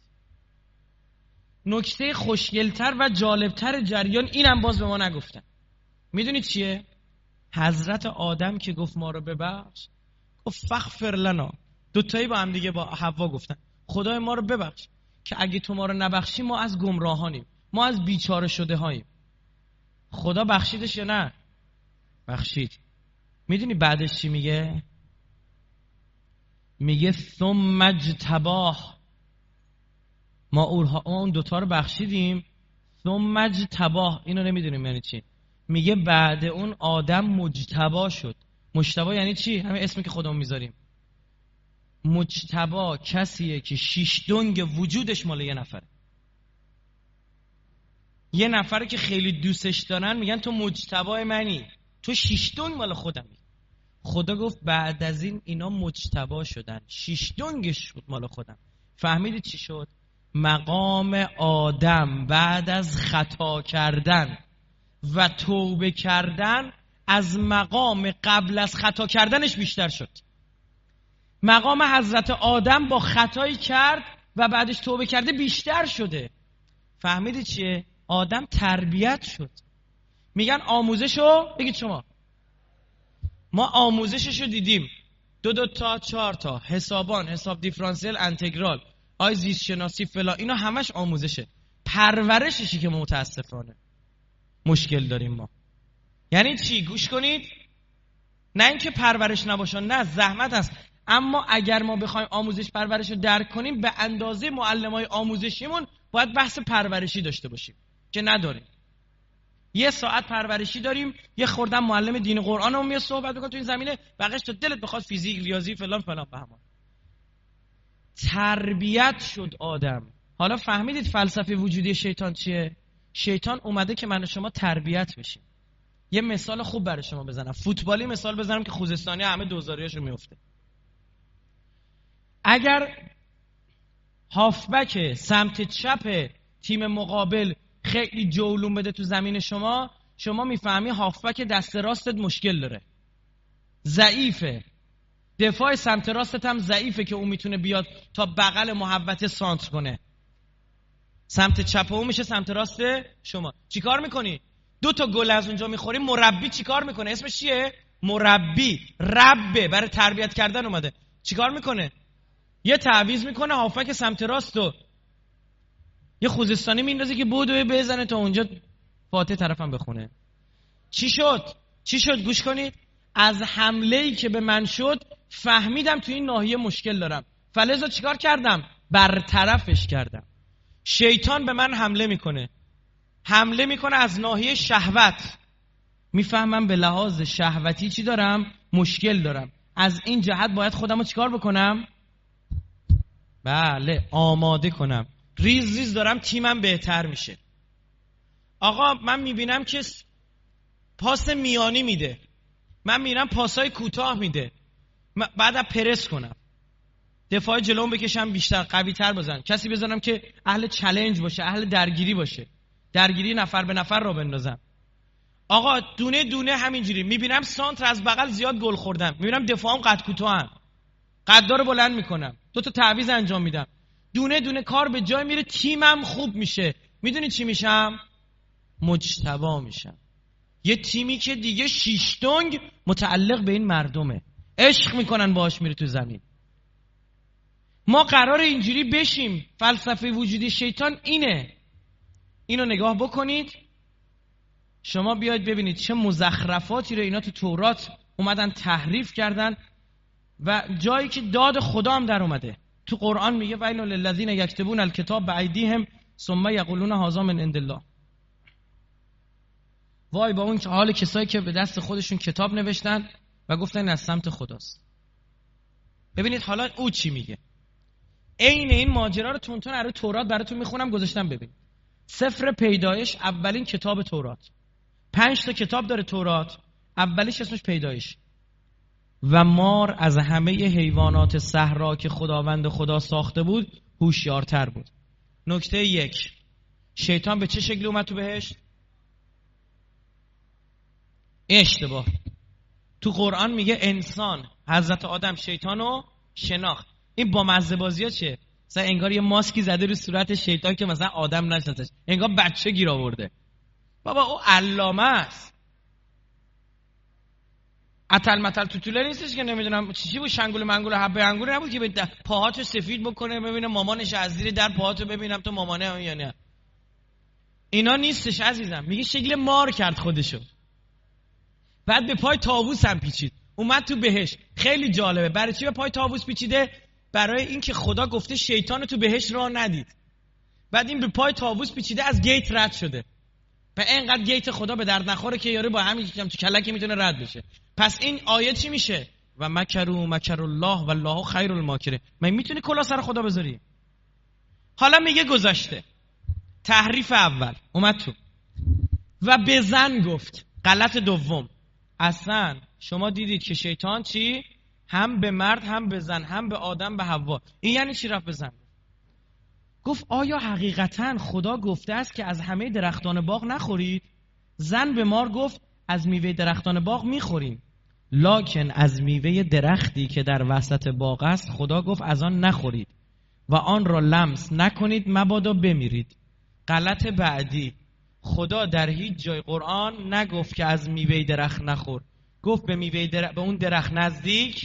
نکته خوشگلتر و جالبتر جریان اینم باز به ما نگفتن. میدونید چیه؟ حضرت آدم که گفت ما رو ببخش، گفت فغفر لنا. 2 تایی با هم دیگه با حوا گفتن خدای ما رو ببخش که اگه تو ما رو نبخشی ما از گمراهانیم، ما از بیچاره شده هاییم. خدا بخشیدش یا نه؟ بخشید. میدونی بعدش چی میگه؟ میگه ثم اجتباه. ما اون 2 تا رو بخشیدیم، ثم اجتباه. اینو نمیدونیم یعنی چی. میگه بعد اون آدم مجتبا شد. مجتبا یعنی چی؟ همین اسمی که خودمون میذاریم. مجتبا کسیه که 6 دنگ وجودش مال یه نفره. یه نفره که خیلی دوستش دارن میگن تو مجتبای منی، تو 6 دنگ مال خودمی. خدا گفت بعد از این اینا مجتبا شدن، 6 دنگش شد مال خودم. فهمیدید چی شد؟ مقام آدم بعد از خطا کردن و توبه کردن از مقام قبل از خطا کردنش بیشتر شد. مقام حضرت آدم با خطایی کرد و بعدش توبه کرده بیشتر شده. فهمیدید چیه؟ آدم تربیت شد. میگن آموزشو بگید شما. ما آموزششو دیدیم. دو تا 4 تا حسابان، حساب دیفرانسیل، انتگرال، زیست شناسی فلا، اینا همش آموزشه. پرورششی که متاسفانه مشکل داریم ما. یعنی چی؟ گوش کنید، نه اینکه پرورش نباشه، نه زحمت هست، اما اگر ما بخوایم آموزش پرورش رو درک کنیم به اندازه معلمای آموزشیمون باید بحث پرورشی داشته باشیم که نداریم. یه ساعت پرورشی داریم، یه خوردم معلم دین قرآن هم میاد صحبت میکنه تو این زمینه، بقیش تو دلت بخواد فیزیک، ریاضی، فلان فلان بهمان. تربیت شد آدم. حالا فهمیدید فلسفه وجودی شیطان چیه؟ شیطان اومده که من و شما تربیت بشیم. یه مثال خوب برای شما بزنم، فوتبالی مثال بزنم که خوزستانی همه دوزاریاشو میفته. اگر هافبک سمت چپ تیم مقابل خیلی جولون بده تو زمین شما میفهمی هافبک دست راستت مشکل داره، ضعیفه. دفاع سمت راستت هم ضعیفه که اون میتونه بیاد تا بغل محوطه سانتر کنه. سمت چپ اون میشه سمت راست شما. چیکار میکنی؟ 2 تا گل از اونجا میخوری، مربی چیکار میکنه؟ اسمش چیه؟ مربی، ربه، برای تربیت کردن اومده. چیکار میکنه؟ یه تعویض میکنه، هافک سمت راستو یه خوزستانی میندازه که بودو بزنه تا اونجا فاتحه طرفم بخونه. چی شد؟ گوش کنید. از حمله‌ای که به من شد فهمیدم تو این ناحیه مشکل دارم، فلذا چیکار کردم؟ برطرفش کردم. شیطان به من حمله میکنه از ناحیه شهوت. میفهمم به لحاظ شهوتی چی دارم؟ مشکل دارم. از این جهت باید خودمو چیکار بکنم؟ بله، آماده کنم. ریز دارم تیمم بهتر میشه. آقا من میبینم که پاس میانی میده، من میرم پاسای کوتاه میده، بعد پرس کنم، دفاع جلوم بکشم، بیشتر قوی تر بزنم، کسی بزنم که اهل چالش باشه، اهل درگیری باشه، درگیری نفر به نفر رو بندازم. آقا دونه دونه همینجوری میبینم سانتر از بغل زیاد گل خوردم، میبینم دفاعم قد کوتاهن، قددار رو بلند میکنم، 2 تا تعویض انجام میدم، دونه دونه کار به جای میره، تیمم خوب میشه. میدونی چی میشم؟ مجتبی میشم. یه تیمی که دیگه شیشتونگ متعلق به این مردمه، عشق میکنن باهاش میره تو زمین. ما قرار اینجوری بشیم. فلسفه وجودی شیطان اینو نگاه بکنید. شما بیاید ببینید چه مزخرفاتی رو اینا تو تورات اومدن تحریف کردن و جایی که داد خدا هم در اومده. تو قرآن میگه ویل للذین یکتبون الکتاب بایدیهم ثم یقولون هذا من عند الله. وای با اون حال کسایی که به دست خودشون کتاب نوشتن و گفتن از سمت خداست. ببینید حالا او چی میگه. عین این ماجرا رو تونتون از تورات براتون میخونم، گذاشتم ببین. سفر پیدایش اولین کتاب تورات. 5 تا کتاب داره تورات، اولیش اسمش پیدایش. و مار از همه حیوانات صحرا که خداوند خدا ساخته بود هوشیارتر بود. نکته 1، شیطان به چه شکلی اومد تو بهشت؟ اشتباه. تو قرآن میگه انسان، حضرت آدم شیطانو شناخت. این با مزه بازی ها چه؟ مثلا انگار یه ماسکی زده رو صورت شیطان که مثلا آدم نشناسش، انگار بچه گیر آورده. بابا او علامه است. اتل متل توتوله نیستش که نمیدونم چی بود، شنگول منگول حبه انگور نبود که به پاهاتو سفید بکنه ببینه مامانش از زیر در پاهاتو ببینم تو مامانه یا نه. اینا نیستش عزیزم. میگه شکل مار کرد خودشو، بعد به پای طاووس هم پیچید، اومد تو بهشت. خیلی جالبه. برای چی به پای طاووس پیچیده؟ برای اینکه خدا گفته شیطان تو بهشت راه ندید. بعد این به پای طاووس پیچیده، از گیت رد شده. و اینقدر گیت خدا به درد نخوره که یارو با همین تو کلکی میتونه رد بشه. پس این آیه چی میشه؟ و مکروا مکر الله والله خیر الماکرین. من میتونی کلا سر خدا بذاری؟ حالا میگه گذاشته. تحریف اول اومد تو و به زن گفت. غلط دوم. اصلا شما دیدید که شیطان چی؟ هم به مرد، هم به زن، هم به آدم، به حوا. این یعنی چی رفت به زن؟ گفت آیا حقیقتا خدا گفته است که از همه درختان باغ نخورید؟ زن به مار گفت از میوه درختان باغ میخوریم، لکن از میوه درختی که در وسط باغ است خدا گفت از آن نخورید و آن را لمس نکنید مبادا بمیرید. غلط بعدی. خدا در هیچ جای قرآن نگفت که از میوه درخت نخور، گفت به میوه به اون درخت نزدیک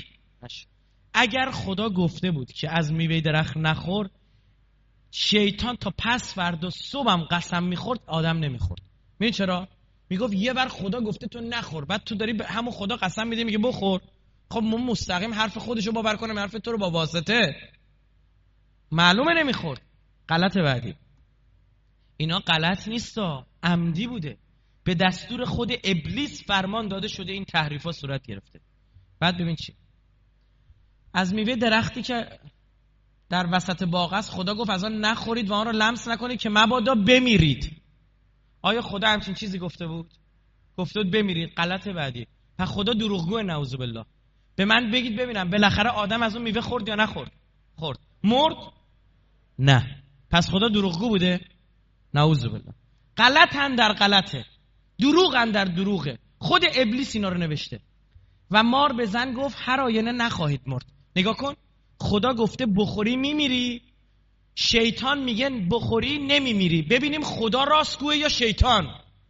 اگر خدا گفته بود که از میوه درخت نخور، شیطان تا پس فردا صبحم قسم میخورد آدم نمیخورد. میدونی چرا؟ میگفت یه بار خدا گفته تو نخور، بعد تو داری به همون خدا قسم میدی میگه بخور. خب من مستقیم حرف خودشو باور کنم حرف تو رو با واسطه؟ معلومه نمیخورد. غلط بعدی، اینا غلط نیستا، عمدی بوده، به دستور خود ابلیس فرمان داده شده این تحریفا صورت گرفته. بعد ببین چی، از میوه درختی که در وسط باغ است خدا گفت از آن نخورید و آن را لمس نکنید که مبادا بمیرید. آیا خدا همچین چیزی گفته بود؟ گفته بود بمیرید. غلط بعدی، پس خدا دروغگوه نعوذ بالله. به من بگید ببینم بالاخره آدم از اون میوه خورد یا نخورد؟ خورد. مرد؟ نه. پس خدا دروغگو بوده؟ نعوذ بالله. غلط هم در غلطه، دروغ هم در دروغه. خود ابلیس اینا رو نوشته. و مار به زن گفت هر آینه نخواهید مرد. نگاه کن، خدا گفته بخوری میمیری، شیطان میگه بخوری نمیمیری. ببینیم خدا راستگوه یا شیطان؟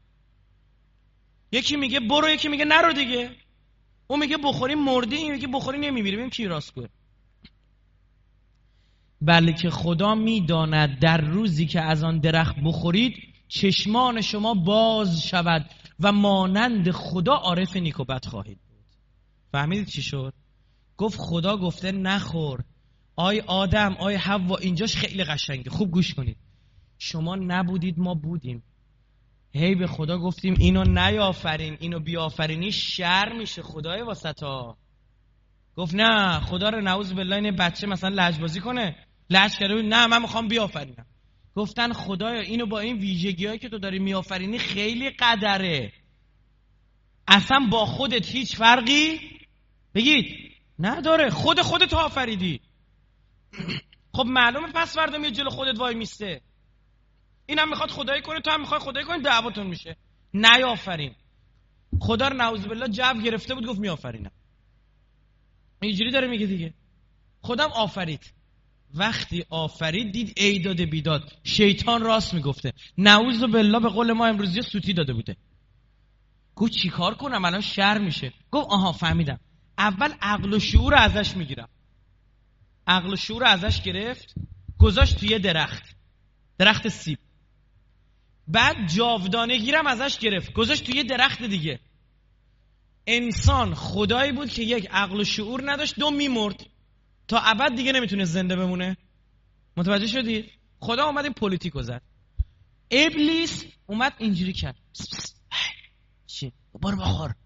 یکی میگه برو، یکی میگه نرو دیگه. اون میگه بخوری مردی، این میگه بخوری نمیمیری. ببینیم کی راستگوه. بلکه خدا میداند در روزی که از آن درخت بخورید چشمان شما باز شود و مانند خدا عارف نیک و بد خواهید بود. فهمیدید چی شد؟ گفت خدا گفته نخور. آی آدم، آی حوا، اینجاش خیلی قشنگه، خوب گوش کنید. شما نبودید ما بودیم، هی به خدا گفتیم اینو نیافرین، اینو بیافرینی شر میشه خدای واسطا. گفت نه، خدا رو نعوذ بالله این بچه مثلا لجبازی کنه، لج کرده نه من میخوام بیافرینم. گفتن خدایا اینو با این ویژگی‌هایی که تو داری میآفرینی خیلی قدره، اصلا با خودت هیچ فرقی بگید نداره، خودت آفریدی. خب معلومه پس فردا میاد جلو خودت وای میسته، اینم میخواد خدایی کنه تو هم میخوای خدایی کنی، دعواتون میشه. نیافرین. خدا رو نعوذ بالله جو گرفته بود گفت میآفرینم. اینجوری داره میگه دیگه. خودم آفرید. وقتی آفرید دید ای داده بیداد، شیطان راست میگفته. نعوذ بالله به قول ما امروزی سوتی داده بوده. گفت چی کار کنم الان شر میشه. گفت آها فهمیدم، اول عقل و شعور ازش میگیرم. عقل و شعور ازش گرفت گذاشت توی درخت سیب. بعد جاودانگیرم ازش گرفت گذاشت توی درخت دیگه. انسان خدایی بود که یک عقل و شعور نداشت، دو میمرد تا ابد دیگه نمیتونه زنده بمونه. متوجه شدید؟ خدا اومد این پلیتیکو زد. ابلیس اومد اینجوری کرد. چی؟ برو بخور.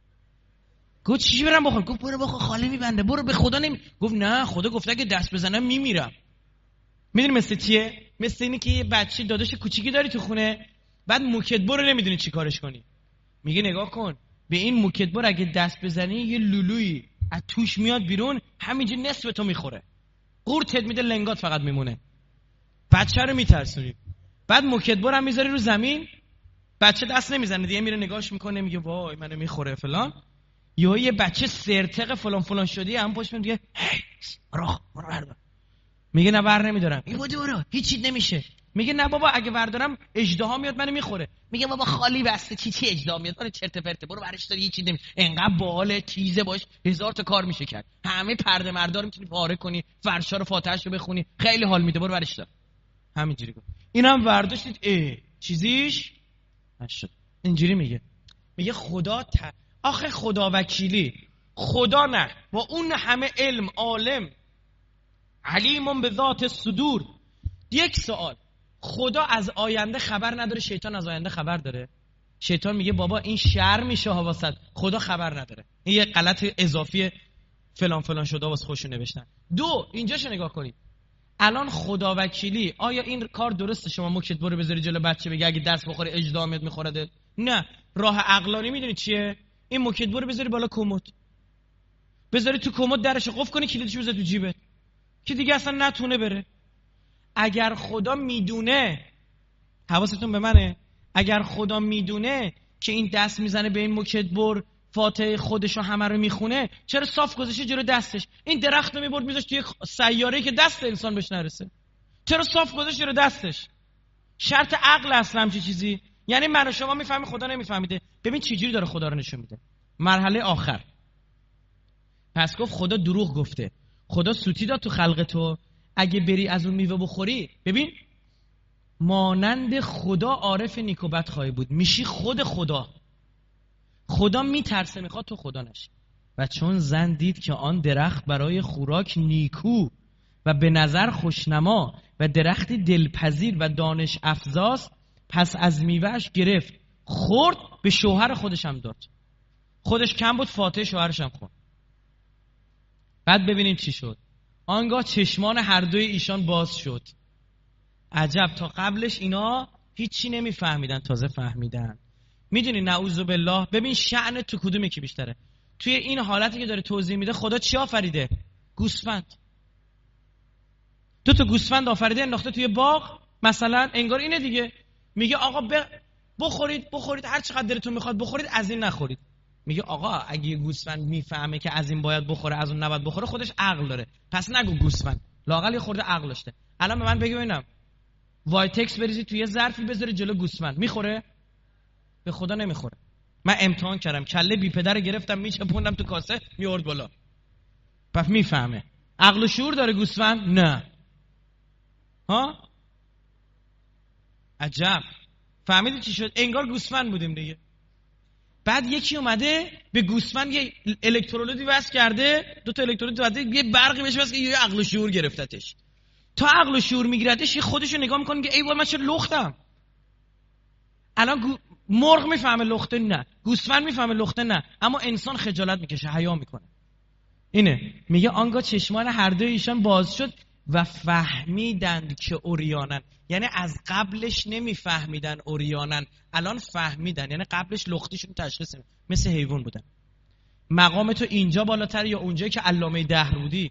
گفت چی برم بخور؟ گفت برو بخور خالی میبنده، برو به خدا گفت نه، خدا گفته اگه دست بزنم میمیرم. میدونی مثل چیه؟ مثل اینی که یه بچه داداش کوچیکی داری تو خونه، بعد موکدبر رو نمیدونی چی کارش کنی. میگه نگاه کن به این موکدبر اگه دست بزنی یه لولویی از توش میاد بیرون، همینجوری نصف تو میخوره، قورتت میده، لنگات فقط میمونه. بچه رو میترسونی. بعد موکدبر هم میذاری رو زمین، بچه دست نمیزنه دیگه، میره نگاهش میکنه میگه وای منو میخوره فلان. یه بچه سرتق فلان فلان شدی هم پشت میگه برو بردار. میگه نه بر نمیدارم. این برو هیچی نمیشه. میگه نه بابا اگه بردارم اژدها میاد منو میخوره. میگه بابا خالی بسته چی اژدها میاد، برو چرت پرته، برو برش داری هیچی نمیشه. انقدر باحال تیزه باش 1000 تا کار میشه کرد، همه پرده مردار میتونی پاره کنی، فرشا رو فاتحه‌شو بخونی، خیلی حال میده، برو برش دار. همینجوری گفت. اینم برداشتید چیزیش نشد. اینجوری میگه خدا آخه خدا وکیلی، خدا نه با اون همه علم، عالم، علیم به ذات صدور. یک سوال، خدا از آینده خبر نداره، شیطان از آینده خبر داره؟ شیطان میگه بابا این شر میشه ها واسط، خدا خبر نداره. این یه غلط اضافی فلان فلان شده واسه خودشون نوشتن. دو، اینجاشو نگاه کنید. الان خدا وکیلی، آیا این کار درسته شما موکدبر رو بذاری جلو بچه بگی اگه دست بخوره اژدها میاد میخورده؟ نه، راه عقلانی میدونی چیه؟ این موکدبر رو بذاری بالا کمد، بذاری تو کمد، درش قفل کنی، کلیدش بذاری تو جیبت که دیگه اصلا نتونه بره. اگر خدا میدونه، حواستون به منه، اگر خدا میدونه که این دست میزنه به این موکدبر، فاتحه خودشو همه رو میخونه، چرا صاف گذاشته جلو دستش؟ این درخت رو میبرد میذاشت توی سیاره‌ای که دست انسان بهش نرسه. چرا صاف گذاشته جلو دستش؟ شرط عقل اصلا همچی چیزی. یعنی من و شما میفهمیم، خدا نمیفهمیده. ببین چجوری داره خدا رو نشون میده. مرحله آخر پس گفت خدا دروغ گفته، خدا سوتی داد تو خلق تو، اگه بری از اون میوه بخوری، ببین مانند خدا عارف نیک و بد خواهی بود، میشی خود خدا. خدا میترسه میخواد تو خدا نشی. و چون زن دید که آن درخت برای خوراک نیکو و به نظر خوشنما و درختی دلپذیر و دانش افزاست، پس از میوهش گرفت، خورد، به شوهر خودش هم داد. خودش کم بود، فاتح شوهرش هم خورد. بعد ببینیم چی شد. آنگاه چشمان هر دوی ایشان باز شد. عجب، تا قبلش اینا هیچی نمیفهمیدن، تازه فهمیدن. میدونی نعوذ بالله، ببین شأن تو کدوم یکی بیشتره؟ توی این حالتی که داره توضیح میده خدا چی آفریده؟ گوسفند. دو تا گوسفند آفریده، انداخته توی باغ مثلا، انگار اینه دیگه. میگه آقا بخورید هر چقدر دلتون میخواد بخورید، از این نخورید. میگه آقا اگه یه گوسفند میفهمه که از این باید بخوره از اون نباید بخوره، خودش عقل داره، پس نگو گوسفند، لااقل یه خورده عقل داشته. الان به من بگو ببینم وایتکس بریزی توی یه ظرفی بذاری جلو گوسفند، میخوره؟ به خدا نمیخوره. من امتحان کردم، کله بی پدر گرفتم میچپوندم تو کاسه، میورد بالا. پس میفهمه. عقل و شعور داره گوسفند؟ نه. ها؟ عجب. فهمیدی چی شد؟ انگار گوسفند بودیم دیگه. بعد یکی اومده به گوسفند یه الکترولودی وصل کرده، دو تا الکترولود وصل، یه برقی بهش وصل، یه عقل و شعور گرفتتش. تا عقل و شعور میگیرتش، یه خودشو نگاه میکنه که ای وای من چه لختم. الان مرغ میفهمه لخته؟ نه. گوسفند میفهمه لخته؟ نه. اما انسان خجالت میکشه، حیا میکنه. اینه میگه آنگاه چشمان هر دوی ایشان باز شد و فهمیدند که عریانن. یعنی از قبلش نمیفهمیدن عریانن، الان فهمیدن. یعنی قبلش لختیشون تشخیص مثل حیوان بودن. مقام تو اینجا بالاتر یا اونجایی که علامه دهر بودی؟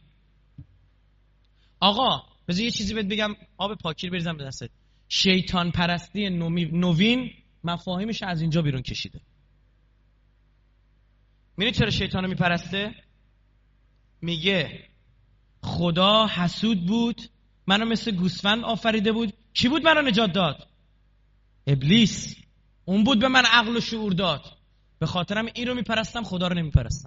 آقا بذار یه چیزی بهت بگم، آب پاکی بریزم به دستت. شیطان پرستی نوین مفاهیمش از اینجا بیرون کشیده. می‌دونی چرا شیطانو میپرسته؟ میگه خدا حسود بود، منو مثل گوسفند آفریده بود. کی بود منو نجات داد؟ ابلیس. اون بود به من عقل و شعور داد. به خاطرم این رو میپرستم، خدا رو نمیپرستم.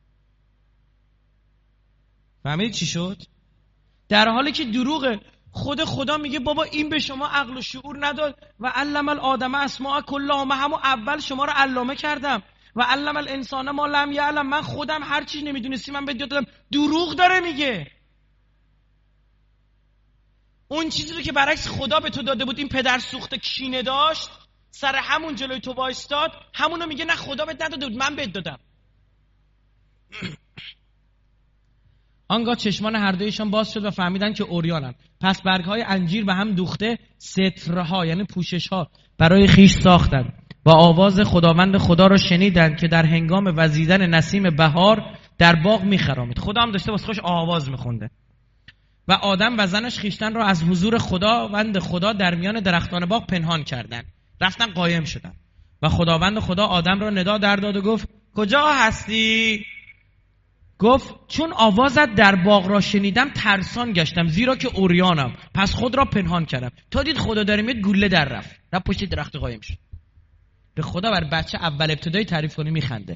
فهمیدید چی شد؟ در حالی که دروغه. خدا میگه بابا این به شما عقل و شعور نداد و علم الآدم اسماء کلها، من همون اول شما رو علامه کردم و علم الانسان ما لم یعلم، من خودم هر چی نمیدونستی من بهت یاد دادم. دروغ داره میگه. اون چیزی رو که برعکس خدا به تو داده بود، این پدر سوخته کینه داشت، سر همون جلوی تو وایستاد، همونو میگه نه خدا بهت نداده بود، من بهت دادم. آنگاه چشمان هر دویشان باز شد و فهمیدن که عریانند. پس برگ‌های انجیر به هم دوخته سترها یعنی پوشش‌ها برای خیش ساختند و آواز خداوند خدا را شنیدند که در هنگام وزیدن نسیم بهار در باغ می‌خرامید. خدا هم داشته واسه خودش آواز می‌خونده. و آدم و زنش خیشتن را از حضور خداوند خدا در میان درختان باغ پنهان کردند. رفتن قایم شدند. و خداوند خدا آدم را ندا در داد و گفت کجا هستی؟ گفت چون آوازت در باغ را شنیدم ترسان گشتم، زیرا که عریانم، پس خود را پنهان کردم. تا دید خدا داره میاد، گوله در رفت پشت درخت قایم شد. به خدا بر بچه اول ابتدایی تعریف کنی میخنده.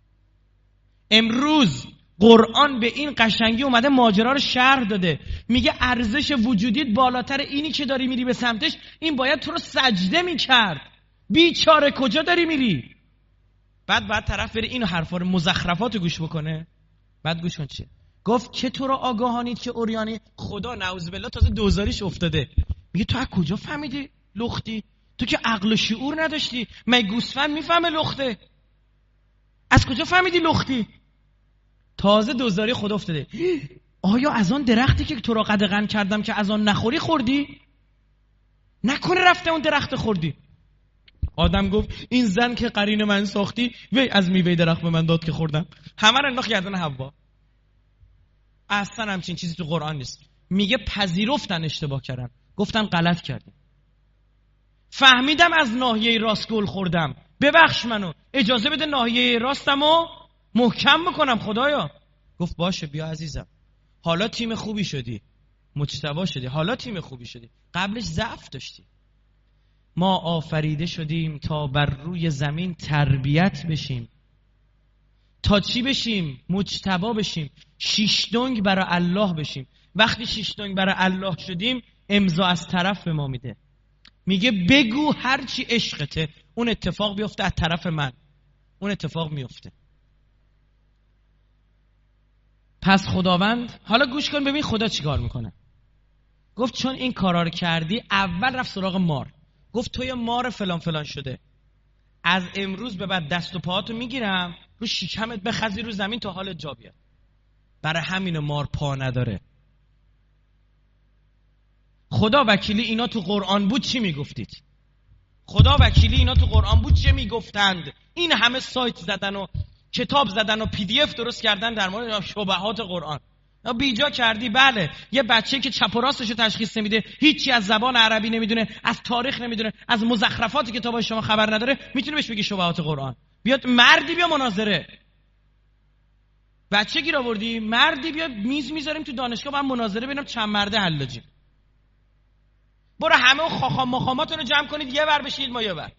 امروز قرآن به این قشنگی اومده ماجرا رو شرح داده. میگه ارزش وجودیت بالاتر اینی که داری میری به سمتش، این باید تو رو سجده میکرد. بیچاره کجا داری میری؟ بعد طرف بره این حرفا رو مزخرفات رو گوش بکنه. بعد گوش کن چیه گفت، که تو رو آگاهانید که عریانی. خدا نعوذ بالله تازه دوزاریش افتاده. میگه تو از کجا فهمیدی لختی؟ تو که عقل و شعور نداشتی. مگه گوسفند میفهمه لخته؟ از کجا فهمیدی لختی؟ تازه دوزاری خدا افتاده. آیا از آن درختی که تو را قدغن کردم که از آن نخوری خوردی؟ نکنه رفته اون درخت خوردی. آدم گفت این زن که قرین من ساختی، وی از میوه درخت به من داد که خوردم. همه رو انداخت گردن حوا. اصلا همچین چیزی تو قرآن نیست. میگه پذیرفتن اشتباه کردن، گفتن غلط کردیم، فهمیدم از ناحیه راست گل خوردم، ببخش منو، اجازه بده ناحیه راستمو محکم بکنم خدایا. گفت باشه بیا عزیزم، حالا تیم خوبی شدی، مجتبی شدی، حالا تیم خوبی شدی، قبلش ضعف داشتی. ما آفریده شدیم تا بر روی زمین تربیت بشیم، تا چی بشیم؟ مجتبی بشیم، شیش دنگ برای الله بشیم. وقتی شیش دنگ برای الله شدیم امضا از طرف به ما میده، میگه بگو هر چی عشقته، اون اتفاق بیفته از طرف من، اون اتفاق میفته. پس خداوند، حالا گوش کن ببین خدا چیکار میکنه. گفت چون این کارا رو کردی، اول رفت سراغ مار، گفت تو یه مار فلان فلان شده، از امروز به بعد دست و پاهاتو میگیرم رو شکمت بخزی رو زمین تا حالت جا بیاد. برای همین مار پا نداره. خدا وکیلی اینا تو قرآن بود چی میگفتید؟ خدا وکیلی اینا تو قرآن بود چه میگفتند؟ این همه سایت زدن و کتاب زدن و PDF درست کردن در مورد شبهات قرآن. بیجا کردی. بله، یه بچه که چپ و راستشو تشخیص نمیده، هیچی از زبان عربی نمیدونه، از تاریخ نمیدونه، از مزخرفات کتابای شما خبر نداره، میتونه بهش بگی شبهات قرآن. بیاد مردی بیا مناظره. بچه گیر آوردی، مردی بیا میز میذاریم تو دانشگاه با هم مناظره ببینم چند مرده حلاجی. برو همه خاخام مخاماتون رو جمع کنید یه ور بشید ما یه ور.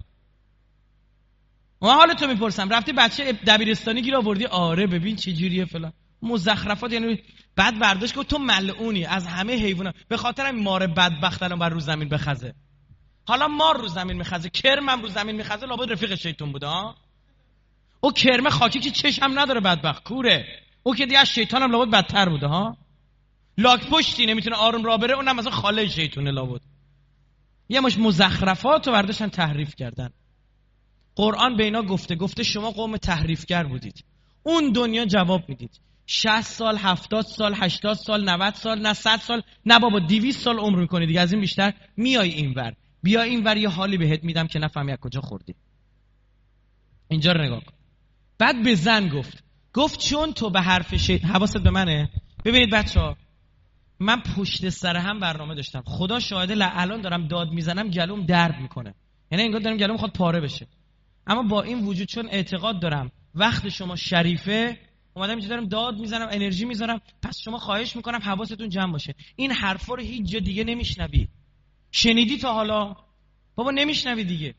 ما حالتو میپرسم، رفتی بچه دبیرستانی گیر آوردی، آره ببین چه جوریه فلان مزخرفات، یعنی بعد برداشت که تو ملعونی از همه حیونا، به خاطر این مار بدبخت الان بر رو زمین بخزه. حالا مار رو زمین میخزه، کرم هم رو زمین میخزه، لابد رفیق شیطان بوده ها. او کرم خاکی که چشم نداره بدبخت کوره، او که دیگه از شیطان هم لابد بدتر بوده ها. لاک پشتی نمیتونه آروم راه بره، اونم مثلا خاله شیطونه لابد. یه مش مزخرفات رو برداشتن تحریف کردن. قرآن به اینا گفته شما قوم تحریفگر بودید. اون دنیا جواب میدید. 60 سال 70 سال 80 سال 90 سال نه 100 سال نه بابا 200 سال عمر میکنی دیگه، از این بیشتر میای اینور. بیا اینور یه حالی بهت میدم که نفهمی از کجا خوردی. اینجا رو نگاه کن. بعد به زن گفت چون تو به حرف حواست به منه. ببینید بچه‌ها، من پشت سر هم برنامه داشتم. خدا شاهده الان دارم داد میزنم گلوم درد میکنه، یعنی انگار دارم گلوم میخواد پاره بشه. اما با این وجود چون اعتقاد دارم وقت شما شریفه، اومدم اینجا دارم داد میزنم، انرژی میذارم. پس شما خواهش میکنم حواستون جمع باشه. این حرفا رو هیچ جا دیگه نمیشنوی. شنیدی تا حالا؟ بابا نمیشنوی دیگه.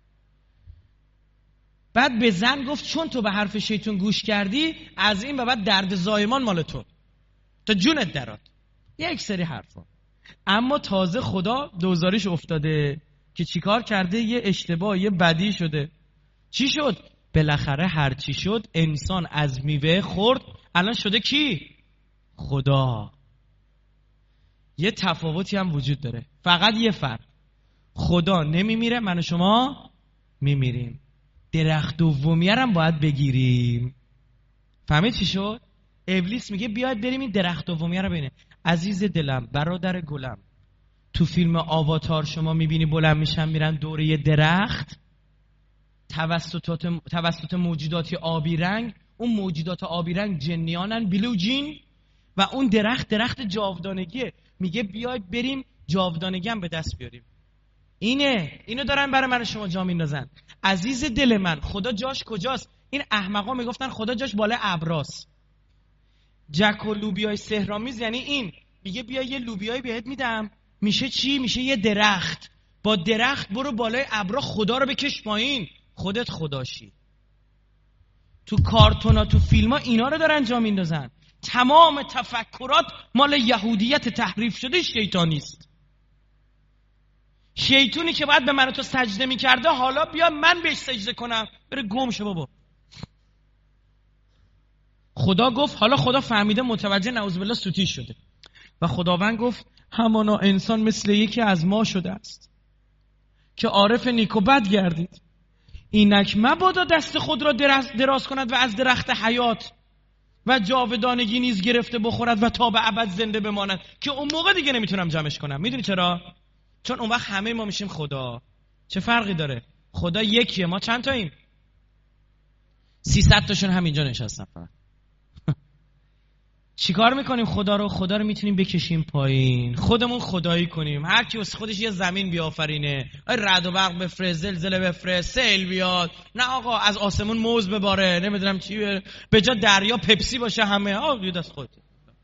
بعد به زن گفت چون تو به حرف شیطان گوش کردی، از این به بعد درد زایمان مال تو تا جونت درات. یک سری حرفا. اما تازه خدا دوزاریش افتاده که چیکار کرده، یه اشتباه، یه بدی شده. چی شد؟ بالاخره هر چی شد انسان از میوه خورد، الان شده کی؟ خدا. یه تفاوتی هم وجود داره، فقط یه فرق. خدا نمیمیره، من و شما میمیریم. درخت دومیه هم باید بگیریم. فهمید چی شد؟ ابلیس میگه بیاید بریم این درخت دومیه رو ببینیم. عزیز دلم، برادر گلم، تو آواتار شما میبینی بلند میشن میرن دور یه درخت توسط موجودات آبی رنگ. اون موجودات آبی رنگ جنیانن، بلو جین، و اون درخت جاودانگیه. میگه بیاید بریم جاودانگی هم به دست بیاریم. اینو دارن برای من شما جا میندازن. عزیز دل من، خدا جاش کجاست؟ این احمقا میگفتن خدا جاش بالای ابراست. جک و لوبیای سحرآمیز یعنی این. میگه بیا یه لوبیایی بهت میدم، میشه چی؟ میشه یه درخت. با درخت برو بالای ابرا خدا رو بکش پایین، خودت خداشی. تو کارتونا تو فیلم‌ها اینا رو دارن جا میندازن. تمام تفکرات مال یهودیت تحریف شده شیطانیست. شیطونی که باید به من و تو سجده میکرده حالا بیا من بهش سجده کنم، بره گم شه بابا. خدا گفت، حالا خدا فهمیده متوجه نعوذ بالله سوتی شده و خداوند گفت همانا انسان مثل یکی از ما شده است که عارف نیک و بد گردید. اینک مبادا دست خود را دراز کند و از درخت حیات و جاودانگی نیز گرفته بخورد و تا به ابد زنده بماند، که اون موقع دیگه نمیتونم جمعش کنم. میدونی چرا؟ چون اون وقت همه ما میشیم خدا. چه فرقی داره؟ خدا یکیه، ما چند تاییم؟ 300 تاشون همینجا نشستن فقط. چیکار میکنیم؟ خدا رو میتونیم بکشیم پایین، خودمون خدایی کنیم. هر کی واسه خودش یه زمین بیافرینه، رعد و برق بفرست، زلزله بفرست، سیل بیاد، نه آقا از آسمون موز بباره، نمیدونم چی به جا دریا پپسی باشه، همه یه دست خودت.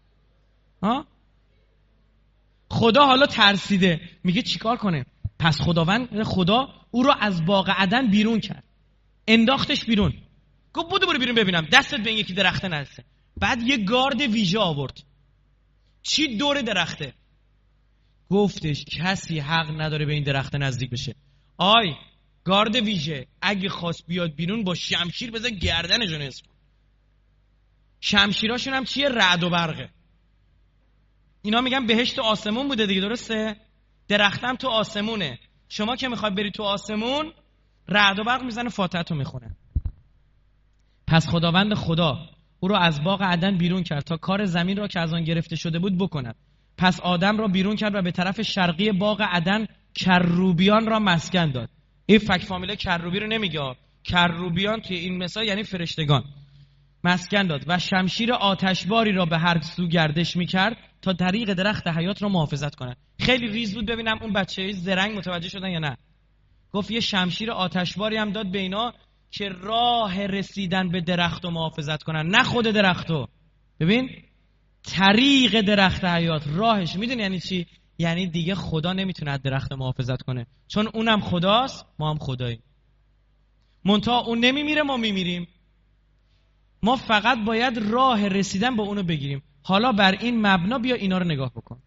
خدا حالا ترسیده میگه چیکار کنه؟ پس خدا او رو از باغ عدن بیرون کرد، انداختش بیرون. گفت برو بیرون ببینم دستت به این یکی درخته نرسه. بعد یه گارد ویژه آورد. چی دور درخته؟ گفتش کسی حق نداره به این درخته نزدیک بشه. آی گارد ویژه اگه خواست بیاد بیرون با شمشیر بزن گردنشو نصف. شمشیراشون هم چیه؟ رعد و برقه. اینا میگن بهشت تو آسمون بوده دیگه، درسته؟ درختم تو آسمونه. شما که میخوای بری تو آسمون رعد و برق میزنه فاتحه‌تو میخونه. پس خداوند خدا او را از باغ عدن بیرون کرد تا کار زمین را که از آن گرفته شده بود بکند. پس آدم را بیرون کرد و به طرف شرقی باغ عدن کروبیان را مسکن داد. این فک فامیله کروبی رو نمیگه. کروبیان توی این مثال یعنی فرشتگان. مسکن داد و شمشیر آتشباری را به هر سو گردش میکرد تا طریق درخت حیات را محافظت کند. خیلی ریز بود، ببینم اون بچه زرنگ متوجه شدن یا نه. گفت یه شمشیر آتشباری هم داد به اینا که راه رسیدن به درخت رو محافظت کنن، نه خود درختو. ببین طریق درخت حیات، راهش. میدونی یعنی چی؟ یعنی دیگه خدا نمیتونه از درخت محافظت کنه، چون اونم خداست، ما هم خداییم. منتها اون نمیمیره، ما میمیریم. ما فقط باید راه رسیدن به اونو بگیریم. حالا بر این مبنا بیا اینا رو نگاه بکن.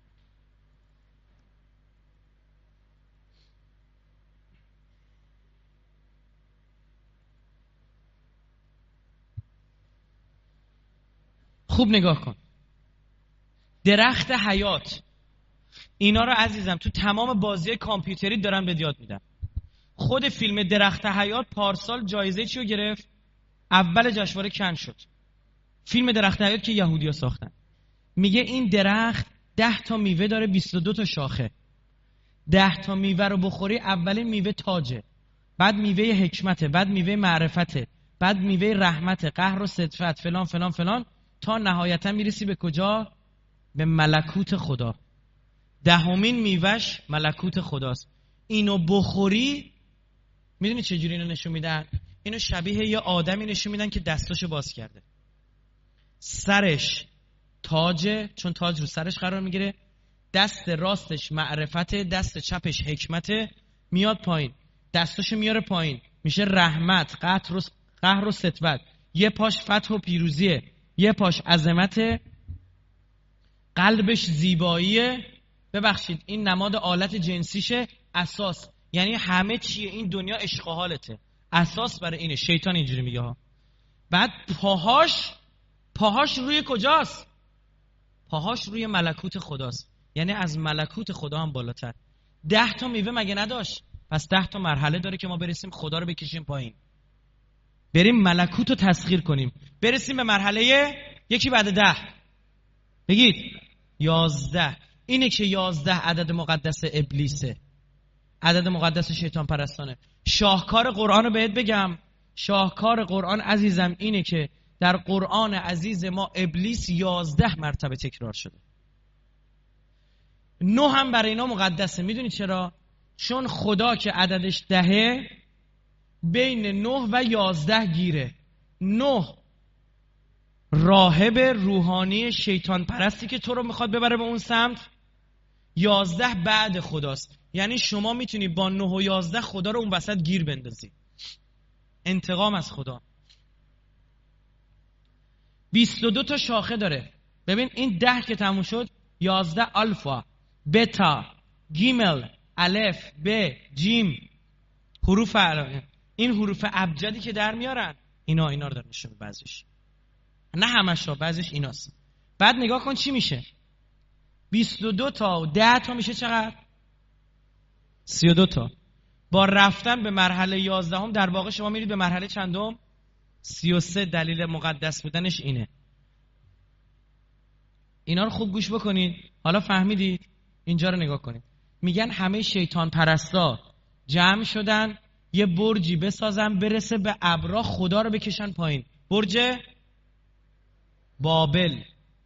خوب نگاه کن. درخت حیات، اینا رو عزیزم تو تمام بازی کامپیوتری دارن به یاد میدن. خود فیلم درخت حیات پارسال جایزه چیو گرفت؟ اول جشنواره کن شد. فیلم درخت حیات که یهودی‌ها ساختن. میگه این درخت 10 تا میوه داره، 22 تا شاخه. 10 تا میوه رو بخوری اولین میوه تاجه، بعد میوه حکمته، بعد میوه معرفته، بعد میوه رحمته، قهر و صدفت، فلان فلان فلان، تا نهایتا میرسی به کجا؟ به ملکوت خدا. 10مین میوهش ملکوت خداست. اینو بخوری، میدونی چه جوری اینو نشون میدن؟ اینو شبیه یه آدمی نشون میدن که دستاشو باز کرده. سرش تاجه، چون تاج رو سرش قرار میگیره. دست راستش معرفته، دست چپش حکمته. میاد پایین، دستاشو میاره پایین، میشه رحمت، قهر و ستوت. یه پاش فتح و پیروزیه، یه پاش عظمته، قلبش زیباییه. ببخشید این نماد آلت جنسیشه. اساس یعنی همه چیه این دنیا عشق و حالته. اساس برای اینه. شیطان اینجوری میگه ها. بعد پاهاش روی کجاست؟ پاهاش روی ملکوت خداست، یعنی از ملکوت خدا هم بالاتر. 10 تا میوه مگه نداشت؟ پس 10 تا مرحله داره که ما برسیم خدا رو بکشیم پایین، بریم ملکوت رو تسخیر کنیم، برسیم به مرحله یکی بعد 10. بگید 11. اینه که 11 عدد مقدس ابلیسه، عدد مقدس شیطان پرستانه. شاهکار قرآن رو بهت بگم. شاهکار قرآن عزیزم اینه که در قرآن عزیز ما ابلیس 11 مرتبه تکرار شده. 9 هم برای اینا مقدسه. میدونی چرا؟ چون خدا که عددش 10 بین 9 و 11 گیره. 9 راهب روحانی شیطان پرستی که تو رو میخواد ببره به اون سمت. 11 بعد خداست، یعنی شما میتونی با 9 و 11 خدا رو اون وسط گیر بندازی. انتقام از خدا. 22 تا شاخه داره. ببین این 10 که تموم شد، 11 الفا، بتا، گیمل، الف، ب، جیم، حروف عربی. این حروف ابجدی که در میارن، اینا رو داره نشون. بعضیش نه همش را، بعضیش ایناست. بعد نگاه کن چی میشه. 22 تا و 10 تا میشه چقدر؟ 32 تا. با رفتن به مرحله 11 هم در واقع شما میرید به مرحله چندم؟ 33. دلیل مقدس بودنش اینه. اینا رو خوب گوش بکنید. حالا فهمیدید؟ اینجا رو نگاه کنید. میگن همه شیطان پرستا جمع شدن یه برجی بسازن برسه به ابرا، خدا رو بکشن پایین. برج بابل،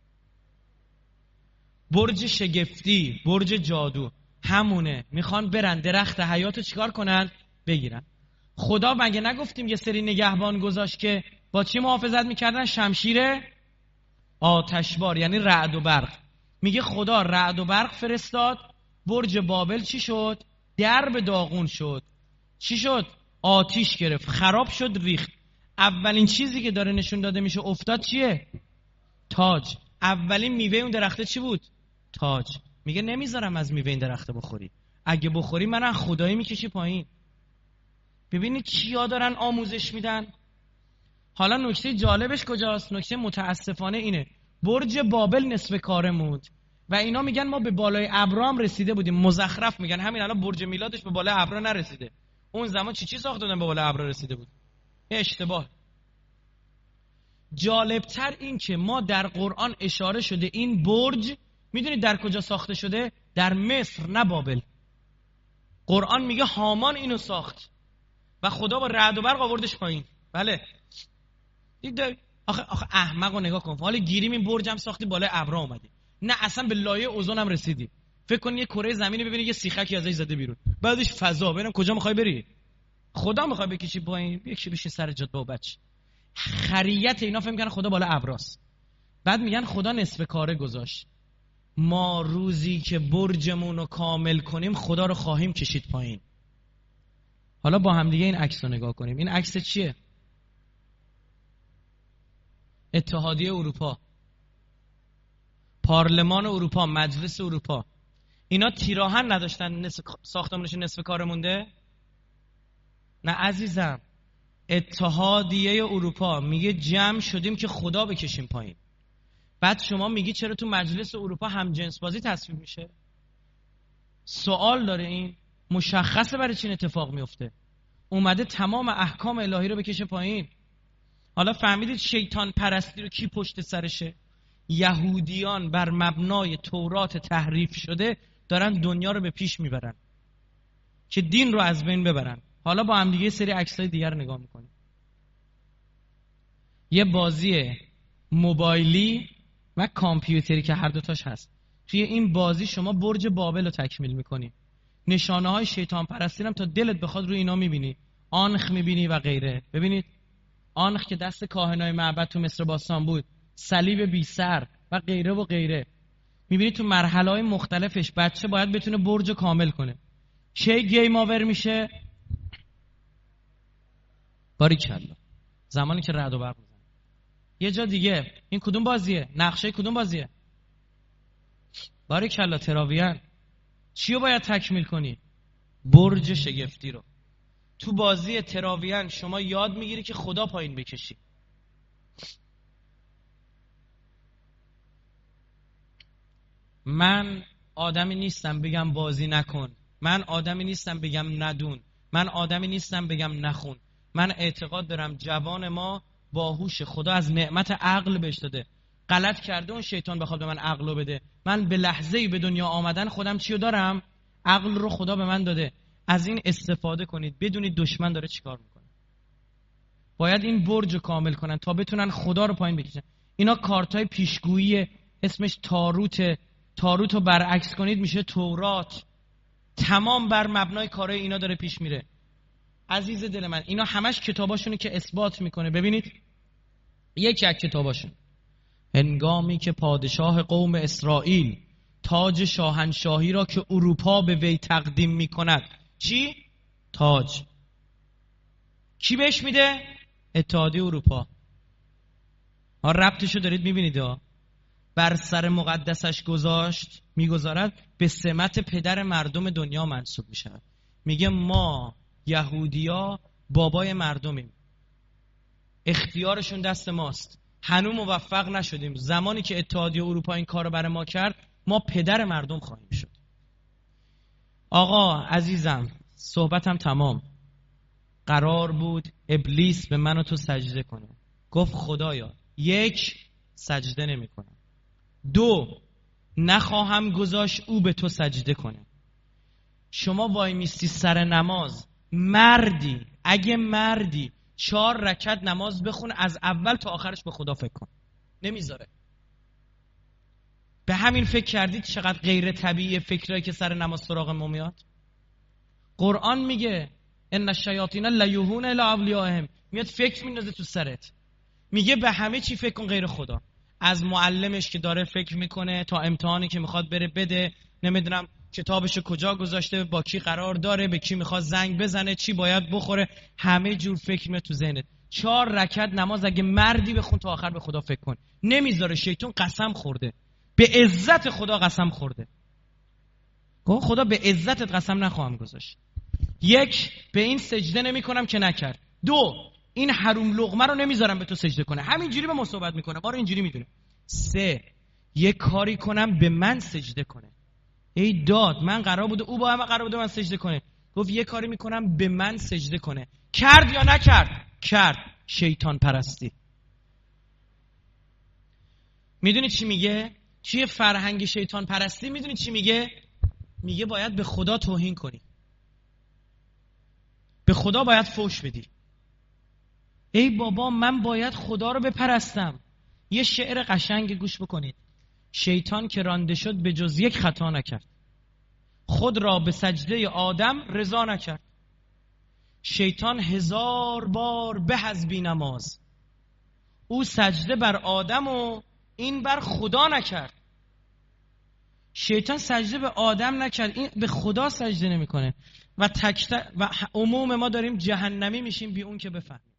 برج شگفتی، برج جادو. همونه. میخوان برن درخت حیاتو چیکار کنن؟ بگیرن. خدا مگه نگفتیم یه سری نگهبان گذاشت که با چی محافظت میکردن؟ شمشیر آتشبار، یعنی رعد و برق. میگه خدا رعد و برق فرستاد، برج بابل چی شد؟ درب داغون شد. چی شد؟ آتیش گرفت، خراب شد، ریخت. اولین چیزی که داره نشون داده میشه افتاد چیه؟ تاج. اولین میوه اون درخته چی بود؟ تاج. میگه نمیذارم از میوه این درخته بخوری، اگه بخوری من از خدایی میکشی پایین. ببینید چیا دارن آموزش میدن. حالا نکته جالبش کجاست؟ نکته متاسفانه اینه برج بابل نصف کارمون و اینا میگن ما به بالای ابرام رسیده بودیم. مزخرف میگن همین الان برج میلادش به بالای ابرا نرسیده. اون زمان چی ساخته بودن به بالای ابرا رسیده بود؟ اشتباه. جالبتر این که ما در قرآن اشاره شده این برج میدونید در کجا ساخته شده؟ در مصر، نه بابل. قرآن میگه هامان اینو ساخت و خدا با رعد و برق آوردش پایین. بله دید آخه احمقو نگاه کن، حالا گیریم این برج هم ساختی بالای ابرا اومدی، نه اصلا به لایه اوزون هم رسیدی. فکر کن یه کره زمینی ببینی یه سیخکی ازش زده بیرون، بعدش فضا. ببینم کجا میخوای بری؟ خدا میخوای بکشی پایین؟ یکی بشین سر جات با بچه. خریت اینا فهم میکنن خدا بالا ابراست. بعد میگن خدا نصف کاره گذاشت. ما روزی که برجمون رو کامل کنیم خدا رو خواهیم کشید پایین. حالا با هم دیگه این عکس رو نگاه کنیم. این عکس چیه؟ اتحادیه اروپا، پارلمان اروپا، مجلس اروپا. اینا تیراهن نداشتن ساختمانش نصف کاره مونده؟ نه عزیزم، اتحادیه اروپا میگه جمع شدیم که خدا بکشیم پایین. بعد شما میگی چرا تو مجلس اروپا هم جنس بازی تصویب میشه؟ سوال داره. این مشخصه برای چین اتفاق میفته. اومده تمام احکام الهی رو بکشه پایین. حالا فهمیدید شیطان پرستی رو کی پشت سرشه؟ یهودیان بر مبنای تورات تحریف شده دارن دنیا رو به پیش میبرن که دین رو از بین ببرن. حالا با هم دیگه سری عکسای دیگر رو نگاه میکنیم. یه بازی موبایلی و کامپیوتری که هر دوتاش هست. توی این بازی شما برج بابل رو تکمیل میکنی. نشانه های شیطان پرستی هم تا دلت بخواد روی اینا میبینی. آنخ میبینی و غیره. ببینید آنخ که دست کاهنای معبد تو مصر باستان بود، صلیب بی سر و غیره و غیره. میبینید تو مرحله های مختلفش بچه باید بتونه برج کامل کنه. چه گیم آور میشه؟ باریکلا زمانی که رعد و برق میزنه. یه جا دیگه این کدوم بازیه؟ نقشه کدوم بازیه؟ باریکلا تراویان. چیو باید تکمیل کنی؟ برج شگفتی رو. تو بازی تراویان شما یاد میگیری که خدا پایین بکشی. من آدمی نیستم بگم بازی نکن، من آدمی نیستم بگم ندون، من آدمی نیستم بگم نخون. من اعتقاد دارم جوان ما باهوش، خدا از نعمت عقل بهش داده. غلط کرده اون شیطان بخواد به من عقل رو بده. من به لحظه‌ای به دنیا آمدن خودم چیو دارم؟ عقل رو خدا به من داده. از این استفاده کنید، بدونید دشمن داره چیکار میکنه. باید این برج رو کامل کنن تا بتونن خدا رو پایین بکشن. اینا کارتای پیشگویی، اسمش تاروت. تاروت رو برعکس کنید میشه تورات. تمام بر مبنای کارهای اینا داره پیش میره. عزیز دل من اینا همش کتاباشونه که اثبات میکنه. ببینید یکی از کتاباشون، هنگامی که پادشاه قوم اسرائیل تاج شاهنشاهی را که اروپا به وی تقدیم میکند. چی؟ تاج. کی بهش میده؟ اتحادیه اروپا. ها ربطشو دارید میبینید ها. بر سر مقدسش گذاشت، میگذارد، به سمت پدر مردم دنیا منصوب میشود. میگه ما یهودیا بابای مردمیم، اختیارشون دست ماست، هنوز موفق نشدیم. زمانی که اتحادیه اروپا این کارو برای ما کرد ما پدر مردم خواهیم شد. آقا عزیزم صحبتم تمام. قرار بود ابلیس به من و تو سجده کنه. گفت خدایا یک، سجده نمی کنم. دو، نخواهم گذاشت او به تو سجده کنه. شما وای میستی سر نماز، مردی، اگه مردی 4 رکعت نماز بخون، از اول تا آخرش به خدا فکر کن. نمیذاره. به همین فکر کردید چقدر غیر طبیعی فکرایی که سر نماز سراغ ما میاد؟ قرآن میگه ان الشیاطین لیوحون الی اولیائهم. میاد فکر میندازه تو سرت. میگه به همه چی فکر کن غیر خدا. از معلمش که داره فکر میکنه تا امتحانی که میخواد بره بده، نمیدونم کتابشو کجا گذاشته، با کی قرار داره، به کی میخواد زنگ بزنه، چی باید بخوره، همه جور فکر میاد تو ذهنت. 4 رکعت نماز اگه مردی بخون تا آخر به خدا فکر کن. نمیذاره. شیطان قسم خورده، به عزت خدا قسم خورده. خدا به عزتت قسم نخواهم گذاشت. 1 به این سجده نمی کنم که نکرد. 2 این حروم لقمه رو نمیذارم به تو سجده کنه، همینجوری به ما صحبت میکنه، ما رو اینجوری میدونه. 3 یه کاری کنم به من سجده کنه. ای داد، من قرار بوده او با هم قرار بوده من سجده کنه، گفت یه کاری میکنم به من سجده کنه. کرد یا نکرد؟ کرد. شیطان پرستی. میدونی چی میگه؟ چیه فرهنگ شیطان پرستی؟ میدونی چی میگه؟ میگه باید به خدا توهین کنی، به خدا باید فحش بدی. ای بابا من باید خدا رو بپرستم. یه شعر قشنگ گوش بکنید. شیطان که رانده شد به جز 1 خطا نکرد، خود را به سجده آدم رضا نکرد. شیطان 1000 بار به از بی نماز، او سجده بر آدم و این بر خدا نکرد. شیطان سجده به آدم نکرد، این به خدا سجده نمیکنه و عموم ما داریم جهنمی میشیم بی اون که بفهمیم.